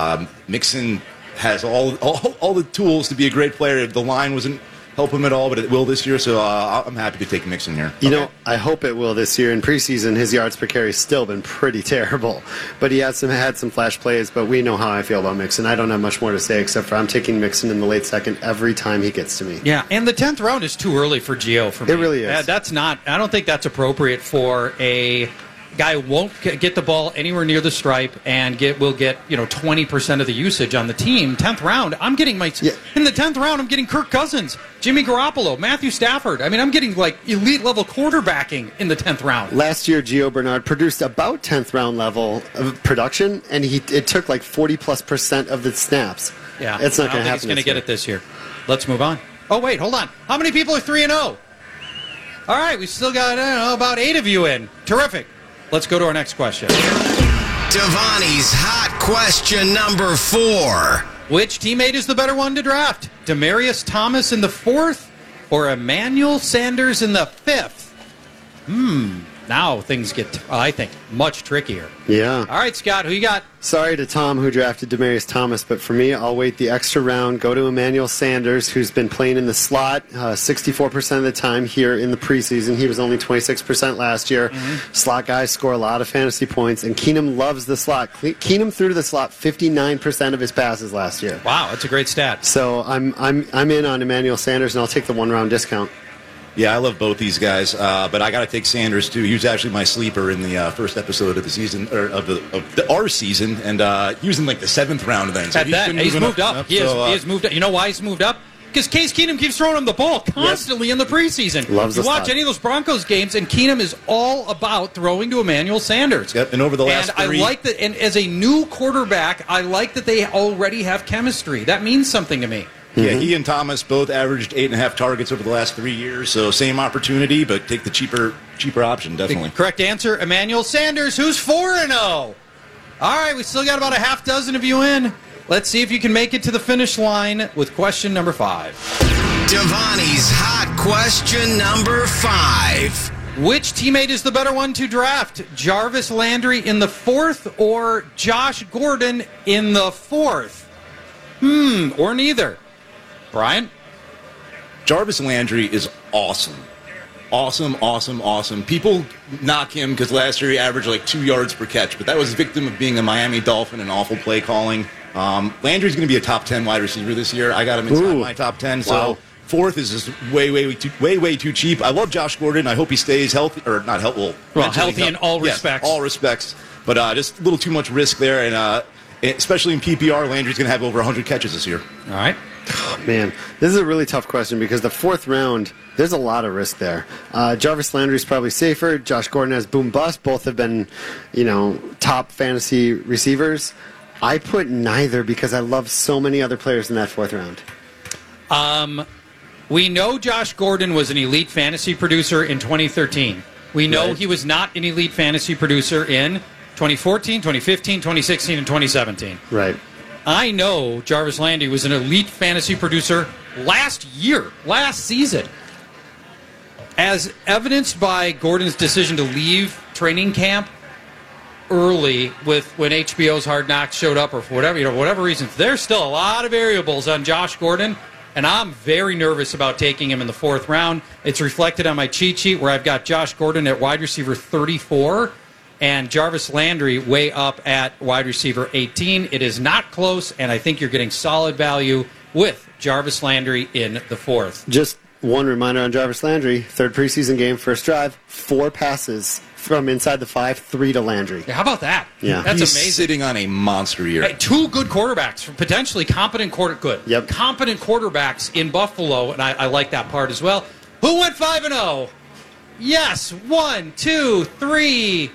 Mixon has all the tools to be a great player. The line wasn't help him at all, but it will this year, so I'm happy to take Mixon here. I hope it will this year. In preseason, his yards per carry has still been pretty terrible, but he had some flash plays, but we know how I feel about Mixon. I don't have much more to say except for I'm taking Mixon in the late 2nd every time he gets to me. Yeah, and the 10th round is too early for Gio for me. It really is. I don't think that's appropriate for a guy who won't get the ball anywhere near the stripe and will get 20% of the usage on the team. 10th round, in the 10th round, I'm getting Kirk Cousins, Jimmy Garoppolo, Matthew Stafford. I mean, I'm getting elite level quarterbacking in the 10th round. Last year, Gio Bernard produced about 10th round level of production, and it took 40+% of the snaps. Yeah, it's not going to happen. He's going to get it this year. Let's move on. Oh wait, hold on. How many people are 3-0? All right, we still got about 8 of you in. Terrific. Let's go to our next question. Devani's hot question number 4. Which teammate is the better one to draft? Demaryius Thomas in the 4th or Emmanuel Sanders in the 5th? Now things get, I think, much trickier. Yeah. All right, Scott, who you got? Sorry to Tom, who drafted Demaryius Thomas, but for me, I'll wait the extra round, go to Emmanuel Sanders, who's been playing in the slot 64% of the time here in the preseason. He was only 26% last year. Slot guys score a lot of fantasy points, and Keenum loves the slot. Keenum threw to the slot 59% of his passes last year. Wow, that's a great stat. So I'm in on Emmanuel Sanders, and I'll take the one-round discount. Yeah, I love both these guys, but I got to take Sanders too. He was actually my sleeper in the first episode of the season, or of our season, and he was in like the 7th round then. So he's moved up. He has moved up. You know why he's moved up? Because Case Keenum keeps throwing him the ball constantly in the preseason. Loves you the watch slot. any of those Broncos games, and Keenum is all about throwing to Emmanuel Sanders. Yep, and over the last I like that. And as a new quarterback, I like that they already have chemistry. That means something to me. Yeah, he and Thomas both averaged 8.5 targets over the last 3 years, so same opportunity, but take the cheaper option, definitely. The correct answer, Emmanuel Sanders, who's 4-0. All right, we still got about a half dozen of you in. Let's see if you can make it to the finish line with question number 5. Devani's hot question number 5. Which teammate is the better one to draft? Jarvis Landry in the 4th or Josh Gordon in the 4th? Or neither. Brian? Jarvis Landry is awesome. Awesome. People knock him because last year he averaged like 2 yards per catch, but that was a victim of being a Miami Dolphin and awful play calling. Landry's going to be a top 10 wide receiver this year. I got him inside my top 10, so 4th is just way too cheap. I love Josh Gordon. I hope he stays healthy, or not healthy. Well, healthy in all respects. All respects, but just a little too much risk there, and especially in PPR, Landry's going to have over 100 catches this year. All right. Oh, man, this is a really tough question because the 4th round, there's a lot of risk there. Jarvis Landry's probably safer. Josh Gordon has boom bust. Both have been, top fantasy receivers. I put neither because I love so many other players in that 4th round. We know Josh Gordon was an elite fantasy producer in 2013. We know he was not an elite fantasy producer in 2014, 2015, 2016, and 2017. Right. I know Jarvis Landry was an elite fantasy producer last season. As evidenced by Gordon's decision to leave training camp early when HBO's Hard Knocks showed up or for whatever reasons, there's still a lot of variables on Josh Gordon, and I'm very nervous about taking him in the 4th round. It's reflected on my cheat sheet where I've got Josh Gordon at wide receiver 34 and Jarvis Landry way up at wide receiver 18. It is not close, and I think you're getting solid value with Jarvis Landry in the 4th. Just one reminder on Jarvis Landry, 3rd preseason game, 1st drive, 4 passes from inside the 5, 3 to Landry. Yeah, how about that? Yeah. That's He's amazing. Sitting on a monster year. Hey, 2 good quarterbacks, potentially competent competent quarterbacks in Buffalo, and I like that part as well. Who went 5-0? Yes, 1, 2, 3.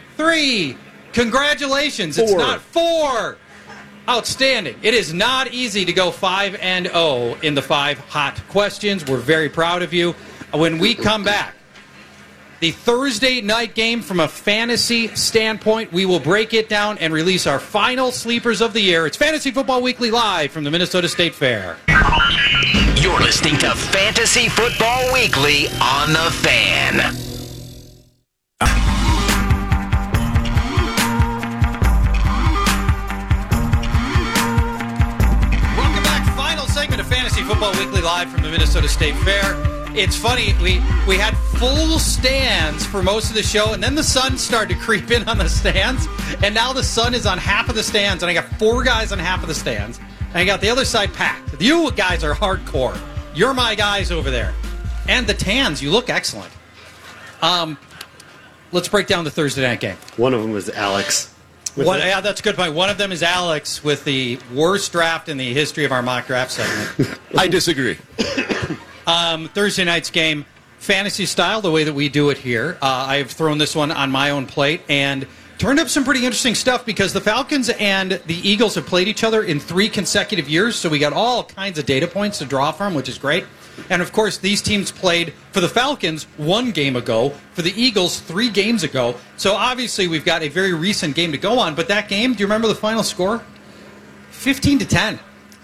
Congratulations. 4. It's not 4. Outstanding. It is not easy to go 5-0 in the 5 hot questions. We're very proud of you. When we come back, the Thursday night game from a fantasy standpoint, we will break it down and release our final sleepers of the year. It's Fantasy Football Weekly live from the Minnesota State Fair. You're listening to Fantasy Football Weekly on The Fan. Welcome back. Final segment of Fantasy Football Weekly live from the Minnesota State Fair. It's funny, we had full stands for most of the show, and then the sun started to creep in on the stands, and now the sun is on half of the stands, and I got 4 guys on half of the stands, and I got the other side packed. You guys are hardcore. You're my guys over there. And the tans, you look excellent. Let's break down the Thursday night game. One of them was Alex. Yeah, that's a good point. One of them is Alex with the worst draft in the history of our mock draft segment. I disagree. Thursday night's game, fantasy style, the way that we do it here. I've thrown this one on my own plate and turned up some pretty interesting stuff because the Falcons and the Eagles have played each other in 3 consecutive years, so we got all kinds of data points to draw from, which is great. And, of course, these teams played for the Falcons 1 game ago, for the Eagles 3 games ago. So, obviously, we've got a very recent game to go on. But that game, do you remember the final score? 15-10.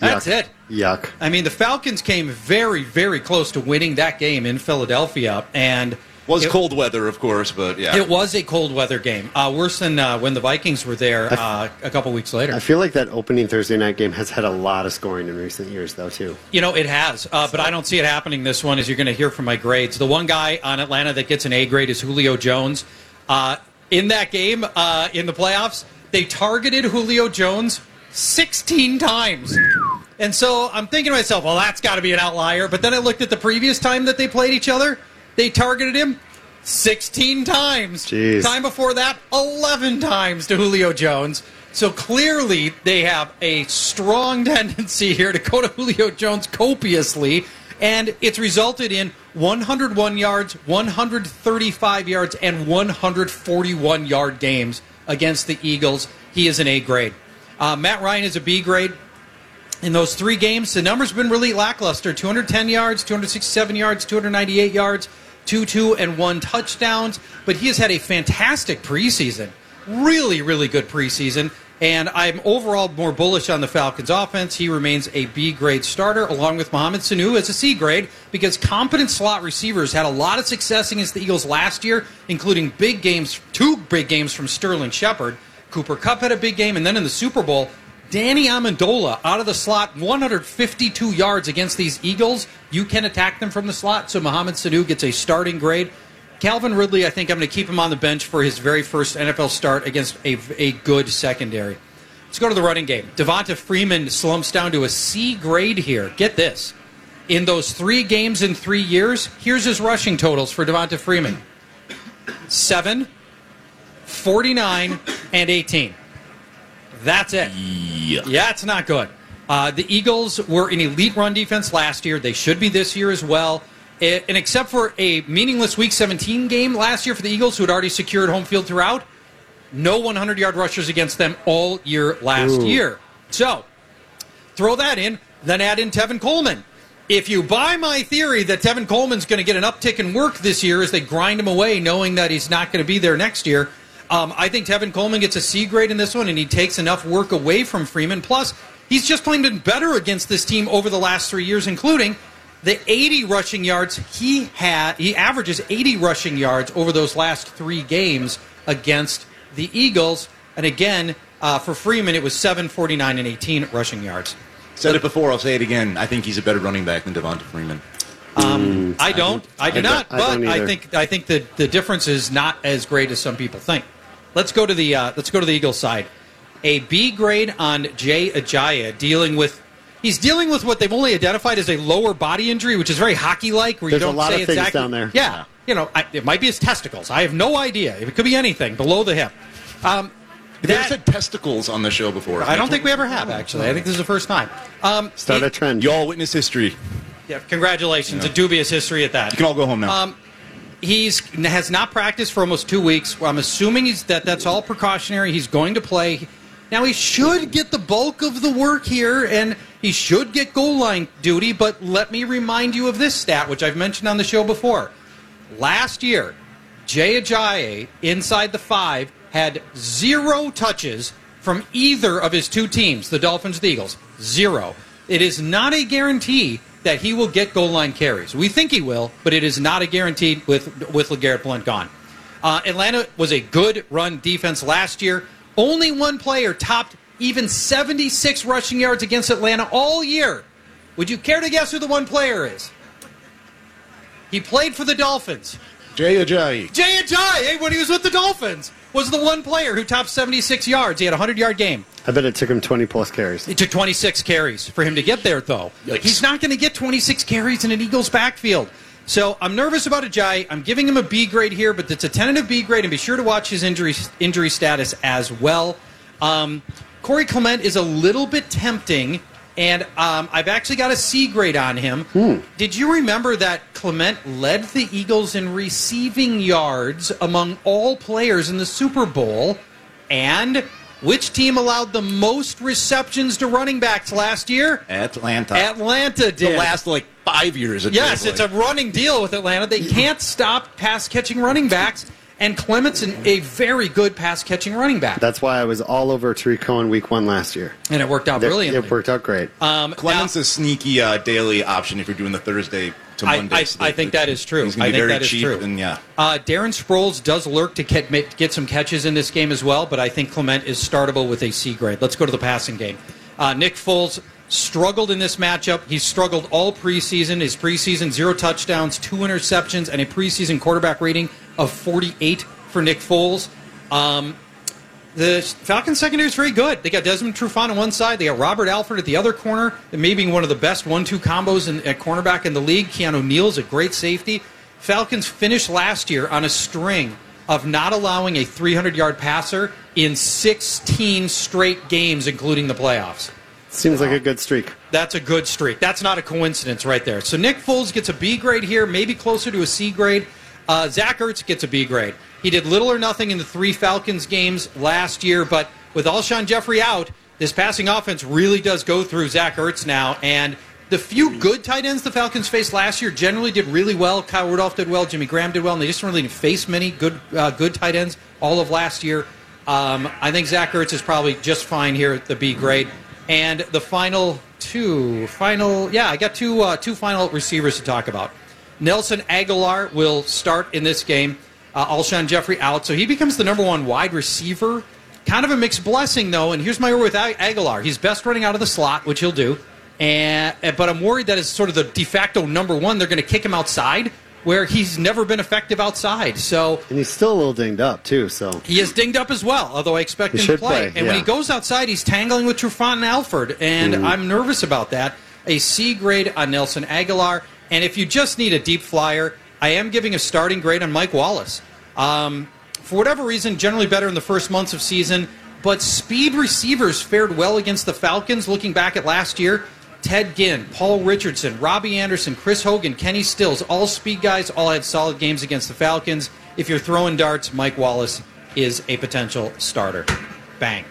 That's it. Yuck. I mean, the Falcons came very, very close to winning that game in Philadelphia, and was cold weather, of course, but yeah, it was a cold weather game. Worse than when the Vikings were there a couple weeks later. I feel like that opening Thursday night game has had a lot of scoring in recent years, though, too. You know, it has, but I don't see it happening this one, as you're going to hear from my grades. The one guy on Atlanta that gets an A grade is Julio Jones. In that game, in the playoffs, they targeted Julio Jones 16 times. And so I'm thinking to myself, well, that's got to be an outlier. But then I looked at the previous time that they played each other. They targeted him 16 times. Jeez. Time before that, 11 times to Julio Jones. So clearly they have a strong tendency here to go to Julio Jones copiously. And it's resulted in 101 yards, 135 yards, and 141-yard games against the Eagles. He is an A grade. Matt Ryan is a B grade. In those 3 games, the numbers have been really lackluster. 210 yards, 267 yards, 298 yards, 2 and 1 touchdowns. But he has had a fantastic preseason. Really, really good preseason. And I'm overall more bullish on the Falcons' offense. He remains a B-grade starter, along with Mohamed Sanu as a C-grade, because competent slot receivers had a lot of success against the Eagles last year, including big games, 2 big games from Sterling Shepard. Cooper Kupp had a big game, and then in the Super Bowl, Danny Amendola out of the slot, 152 yards against these Eagles. You can attack them from the slot, so Mohamed Sanu gets a starting grade. Calvin Ridley, I think I'm going to keep him on the bench for his very first NFL start against a good secondary. Let's go to the running game. Devonta Freeman slumps down to a C grade here. Get this. In those 3 games in 3 years, here's his rushing totals for Devonta Freeman. 7, 49, and 18. That's it. Yeah, it's not good. The Eagles were an elite run defense last year. They should be this year as well. And except for a meaningless Week 17 game last year for the Eagles, who had already secured home field throughout, no 100-yard rushers against them all year last year. So, throw that in, then add in Tevin Coleman. If you buy my theory that Tevin Coleman's going to get an uptick in work this year as they grind him away, knowing that he's not going to be there next year, I think Tevin Coleman gets a C grade in this one, and he takes enough work away from Freeman. Plus, he's just plain been better against this team over the last 3 years, including the 80 rushing yards he averages 80 rushing yards over those last 3 games against the Eagles. And again, for Freeman, it was 7, 49, and 18 rushing yards. Said it before, I'll say it again. I think he's a better running back than Devonta Freeman. I do not. But I think that the difference is not as great as some people think. Let's go to the Eagles side. A B grade on Jay Ajayi, he's dealing with what they've only identified as a lower body injury, which is very hockey-like, where There's you don't a lot say of things exactly. down there. Yeah, it might be his testicles. I have no idea. It could be anything below the hip. We've never said testicles on the show before. I don't think we ever have, actually. I think this is the first time. Start a trend. You all witness history. Yeah, congratulations. A dubious history at that. You can all go home now. He has not practiced for almost 2 weeks. I'm assuming that's all precautionary. He's going to play. Now, he should get the bulk of the work here, and he should get goal line duty, but let me remind you of this stat, which I've mentioned on the show before. Last year, Jay Ajayi, inside the 5, had 0 touches from either of his 2 teams, the Dolphins and the Eagles. 0. It is not a guarantee that he will get goal line carries. We think he will, but it is not a guarantee with LeGarrette Blount gone. Atlanta was a good run defense last year. Only one player topped even 76 rushing yards against Atlanta all year. Would you care to guess who the one player is? He played for the Dolphins. Jay Ajayi. Jay Ajayi, when he was with the Dolphins, was the one player who topped 76 yards. He had a 100-yard game. I bet it took him 20-plus carries. It took 26 carries for him to get there, though. Yikes. He's not going to get 26 carries in an Eagles backfield. So I'm nervous about Ajayi. I'm giving him a B grade here, but it's a tentative B grade, and be sure to watch his injury status as well. Corey Clement is a little bit tempting, and I've actually got a C grade on him. Did you remember that Clement led the Eagles in receiving yards among all players in the Super Bowl? And which team allowed the most receptions to running backs last year? Atlanta. Atlanta did. The last, 5 years. Yes, it's a running deal with Atlanta. They can't stop pass-catching running backs. And Clement's a very good pass-catching running back. That's why I was all over Tariq Cohen week 1 last year. And it worked out brilliantly. It worked out great. Clement's a sneaky daily option if you're doing the Thursday to Monday. I think that is true. He's going to be very cheap. True. And Darren Sproles does lurk to get some catches in this game as well, but I think Clement is startable with a C grade. Let's go to the passing game. Nick Foles struggled in this matchup. He's struggled all preseason. His preseason, 0 touchdowns, 2 interceptions, and a preseason quarterback rating of 48 for Nick Foles. The Falcons secondary is very good. They got Desmond Trufant on one side. They got Robert Alford at the other corner. They may be one of the best 1-2 combos at cornerback in the league. Keanu Neal's a great safety. Falcons finished last year on a string of not allowing a 300-yard passer in 16 straight games, including the playoffs. Seems like a good streak. That's a good streak. That's not a coincidence right there. So Nick Foles gets a B grade here, maybe closer to a C grade. Zach Ertz gets a B grade. He did little or nothing in the 3 Falcons games last year, but with Alshon Jeffrey out, this passing offense really does go through Zach Ertz now. And the few good tight ends the Falcons faced last year generally did really well. Kyle Rudolph did well. Jimmy Graham did well. And they just really didn't face many good tight ends all of last year. I think Zach Ertz is probably just fine here at the B grade. And the final two final receivers to talk about. Nelson Aguilar will start in this game. Alshon Jeffrey out, so he becomes the number 1 wide receiver. Kind of a mixed blessing, though, and here's my worry with Aguilar. He's best running out of the slot, which he'll do, but I'm worried that as sort of the de facto number 1, they're going to kick him outside, where he's never been effective outside. So, and he's still a little dinged up, too. So he is dinged up as well, although I expect him to play. And when he goes outside, he's tangling with Trufant and Alford, and I'm nervous about that. A C grade on Nelson Aguilar. And if you just need a deep flyer, I am giving a starting grade on Mike Wallace. For whatever reason, generally better in the first months of season, but speed receivers fared well against the Falcons. Looking back at last year, Ted Ginn, Paul Richardson, Robbie Anderson, Chris Hogan, Kenny Stills, all speed guys, all had solid games against the Falcons. If you're throwing darts, Mike Wallace is a potential starter. Bang.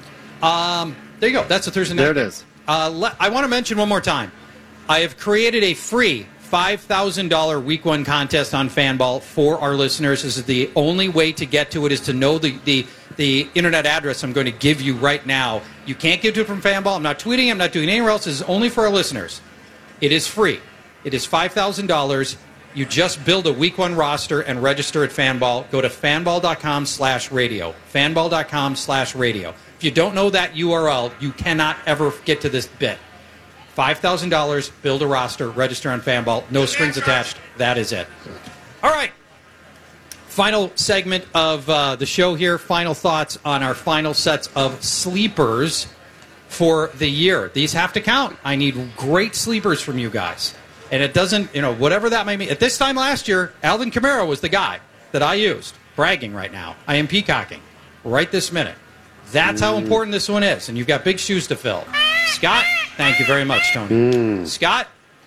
There you go. That's a Thursday night. There it is. I want to mention one more time. I have created a free $5,000 Week 1 contest on Fanball for our listeners. This is the only way to get to it is to know the internet address I'm going to give you right now. You can't get to it from Fanball. I'm not tweeting. I'm not doing anywhere else. This is only for our listeners. It is free. It is $5,000. You just build a Week 1 roster and register at Fanball. Go to fanball.com/radio. Fanball.com/radio. If you don't know that URL, you cannot ever get to this bit. $5,000, build a roster, register on Fanball, no strings attached. That is it. All right. Final segment of the show here. Final thoughts on our final sets of sleepers for the year. These have to count. I need great sleepers from you guys. And it doesn't, whatever that may mean. At this time last year, Alvin Kamara was the guy that I used. Bragging right now. I am peacocking right this minute. That's how important this one is. And you've got big shoes to fill. Scott, thank you very much, Tony. Scott,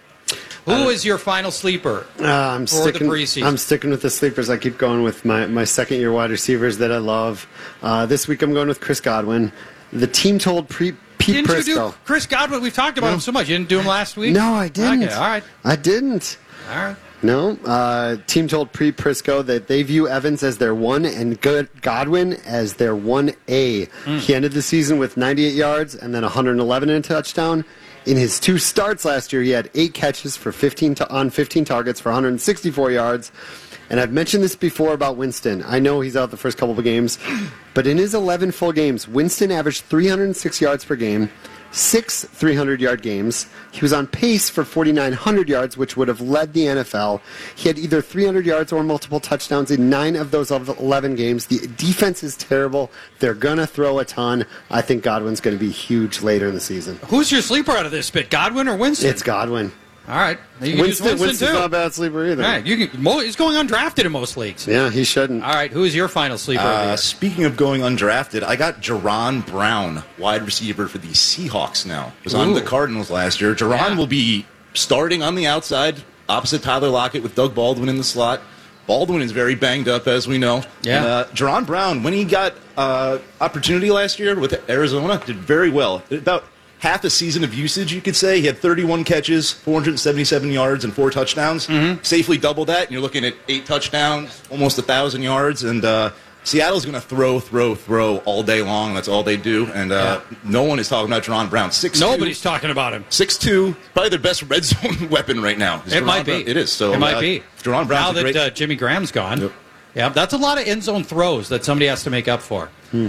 who is your final sleeper for the preseason? I'm sticking with the sleepers. I keep going with my second-year wide receivers that I love. This week I'm going with Chris Godwin. The team told Pete Didn't Prisco. You do Chris Godwin? We've talked about him so much. You didn't do him last week? No, I didn't. Okay, all right. I didn't. All right. No. Team told Pete Prisco that they view Evans as their 1 and Godwin as their 1A. He ended the season with 98 yards and then 111 in a touchdown. In his 2 starts last year, he had 8 catches for 15 targets for 164 yards. And I've mentioned this before about Winston. I know he's out the first couple of games, but in his 11 full games, Winston averaged 306 yards per game, 6 300-yard games. He was on pace for 4,900 yards, which would have led the NFL. He had either 300 yards or multiple touchdowns in 9 of those 11 games. The defense is terrible. They're going to throw a ton. I think Godwin's going to be huge later in the season. Who's your sleeper out of this bit, Godwin or Winston? It's Godwin. All right. You can use Winston's too. not a bad sleeper either. All right. He's going undrafted in most leagues. Yeah, he shouldn't. All right. Who is your final sleeper? Speaking of going undrafted, I got Jaron Brown, wide receiver for the Seahawks now. He was on the Cardinals last year. Jaron will be starting on the outside, opposite Tyler Lockett with Doug Baldwin in the slot. Baldwin is very banged up, as we know. Yeah. And, Jaron Brown, when he got opportunity last year with Arizona, did very well. About half a season of usage, you could say. He had 31 catches, 477 yards, and 4 touchdowns. Safely double that, and you're looking at 8 touchdowns, almost 1,000 yards. And Seattle's going to throw all day long. That's all they do. And no one is talking about Jerron Brown. 6'2". Nobody's talking about him. 6'2", probably their best red zone weapon right now. It might be. It is. So it might be. Jerron Brown's now that Jimmy Graham's gone. Yep. Yeah, that's a lot of end zone throws that somebody has to make up for.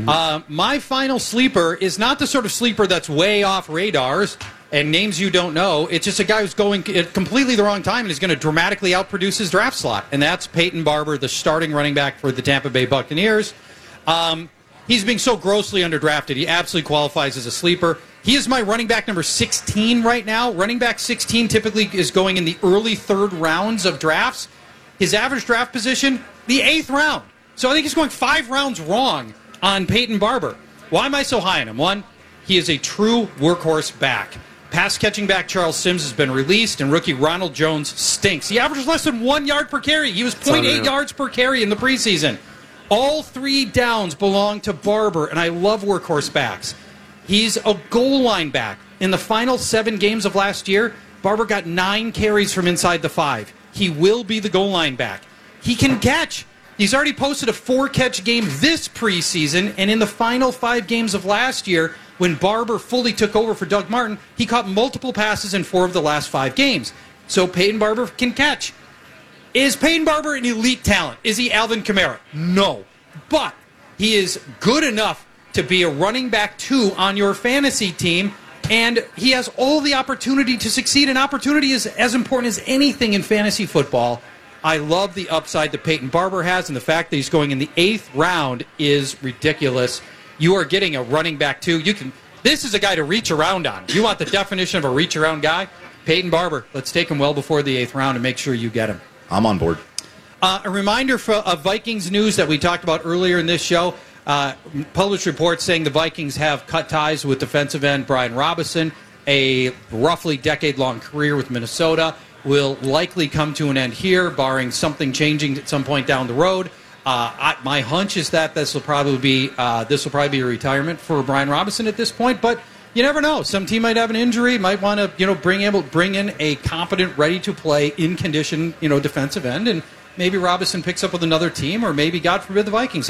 My final sleeper is not the sort of sleeper that's way off radars and names you don't know. It's just a guy who's going at completely the wrong time and is going to dramatically outproduce his draft slot, and that's Peyton Barber, the starting running back for the Tampa Bay Buccaneers. He's being so grossly underdrafted. He absolutely qualifies as a sleeper. He is my running back number 16 right now. Running back 16 typically is going in the early third rounds of drafts. His average draft position, the 8th round. So I think he's going 5 rounds wrong on Peyton Barber. Why am I so high on him? One, he is a true workhorse back. Pass-catching back Charles Sims has been released, and rookie Ronald Jones stinks. He averages less than 1 yard per carry. He was 0.8 yards per carry in the preseason. All 3 downs belong to Barber, and I love workhorse backs. He's a goal line back. In the final 7 games of last year, Barber got 9 carries from inside the 5. He will be the goal line back. He can catch. He's already posted a 4-catch game this preseason, and in the final 5 games of last year, when Barber fully took over for Doug Martin, he caught multiple passes in 4 of the last 5 games. So Peyton Barber can catch. Is Peyton Barber an elite talent? Is he Alvin Kamara? No. But he is good enough to be a running back 2 on your fantasy team, and he has all the opportunity to succeed. And opportunity is as important as anything in fantasy football. I love the upside that Peyton Barber has, and the fact that he's going in the 8th round is ridiculous. You are getting a running back, too. This is a guy to reach around on. You want the definition of a reach-around guy? Peyton Barber. Let's take him well before the 8th round and make sure you get him. I'm on board. A reminder of Vikings news that we talked about earlier in this show. Published reports saying the Vikings have cut ties with defensive end Brian Robinson. A roughly decade-long career with Minnesota will likely come to an end here, barring something changing at some point down the road. My hunch is that this will probably be a retirement for Brian Robinson at this point, but you never know. Some team might have an injury, might want to bring in a competent, ready-to-play, in-condition defensive end, and maybe Robinson picks up with another team, or maybe, God forbid, the Vikings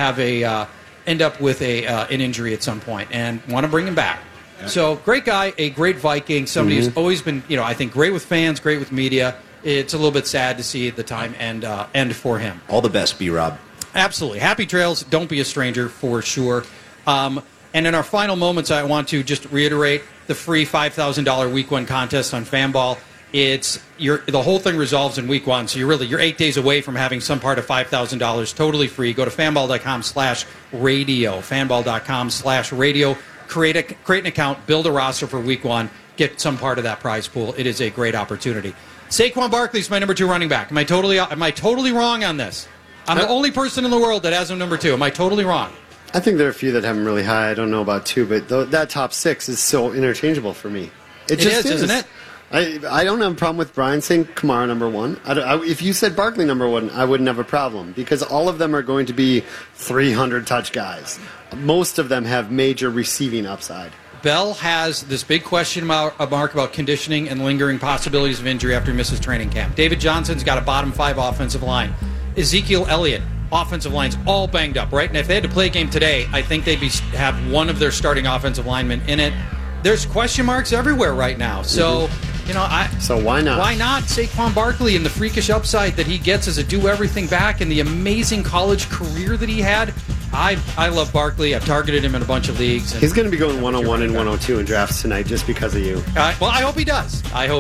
end up with an injury at some point and want to bring him back. Yeah. So, great guy, a great Viking, somebody who's always been, I think, great with fans, great with media. It's a little bit sad to see the time end for him. All the best, B-Rob. Absolutely. Happy trails. Don't be a stranger, for sure. And in our final moments, I want to just reiterate the free $5,000 Week 1 contest on FanBall. The whole thing resolves in Week 1, so you're 8 days away from having some part of $5,000 totally free. Go to fanball.com/radio. Fanball.com/radio. Create an account, build a roster for Week 1, get some part of that prize pool. It is a great opportunity. Saquon Barkley is my number 2 running back. Am I totally wrong on this? I'm the only person in the world that has him number 2. Am I totally wrong? I think there are a few that have him really high. I don't know about 2, but that top 6 is so interchangeable for me. It just is, isn't it? I don't have a problem with Brian saying Kamara number 1. If you said Barkley number 1, I wouldn't have a problem, because all of them are going to be 300 touch guys. Most of them have major receiving upside. Bell has this big question mark about conditioning and lingering possibilities of injury after he misses training camp. David Johnson's got a bottom 5 offensive line. Ezekiel Elliott, offensive line's all banged up, right? And if they had to play a game today, I think they'd have one of their starting offensive linemen in it. There's question marks everywhere right now. So, so why not? Why not Saquon Barkley and the freakish upside that he gets as a do-everything back and the amazing college career that he had? I love Barkley. I've targeted him in a bunch of leagues. He's going to be going 101 and 102 in drafts tonight just because of you. Well, I hope he does.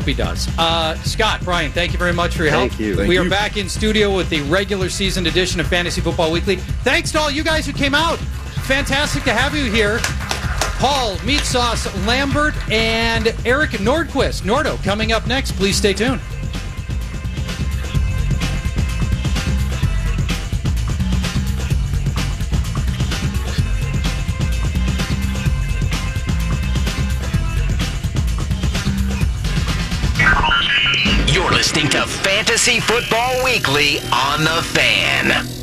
Scott, Brian, thank you very much for your help. Thank you. We are back in studio with the regular season edition of Fantasy Football Weekly. Thanks to all you guys who came out. Fantastic to have you here. Paul, Meat Sauce, Lambert, and Eric Nordquist. Nordo coming up next. Please stay tuned. You're listening to Fantasy Football Weekly on The Fan.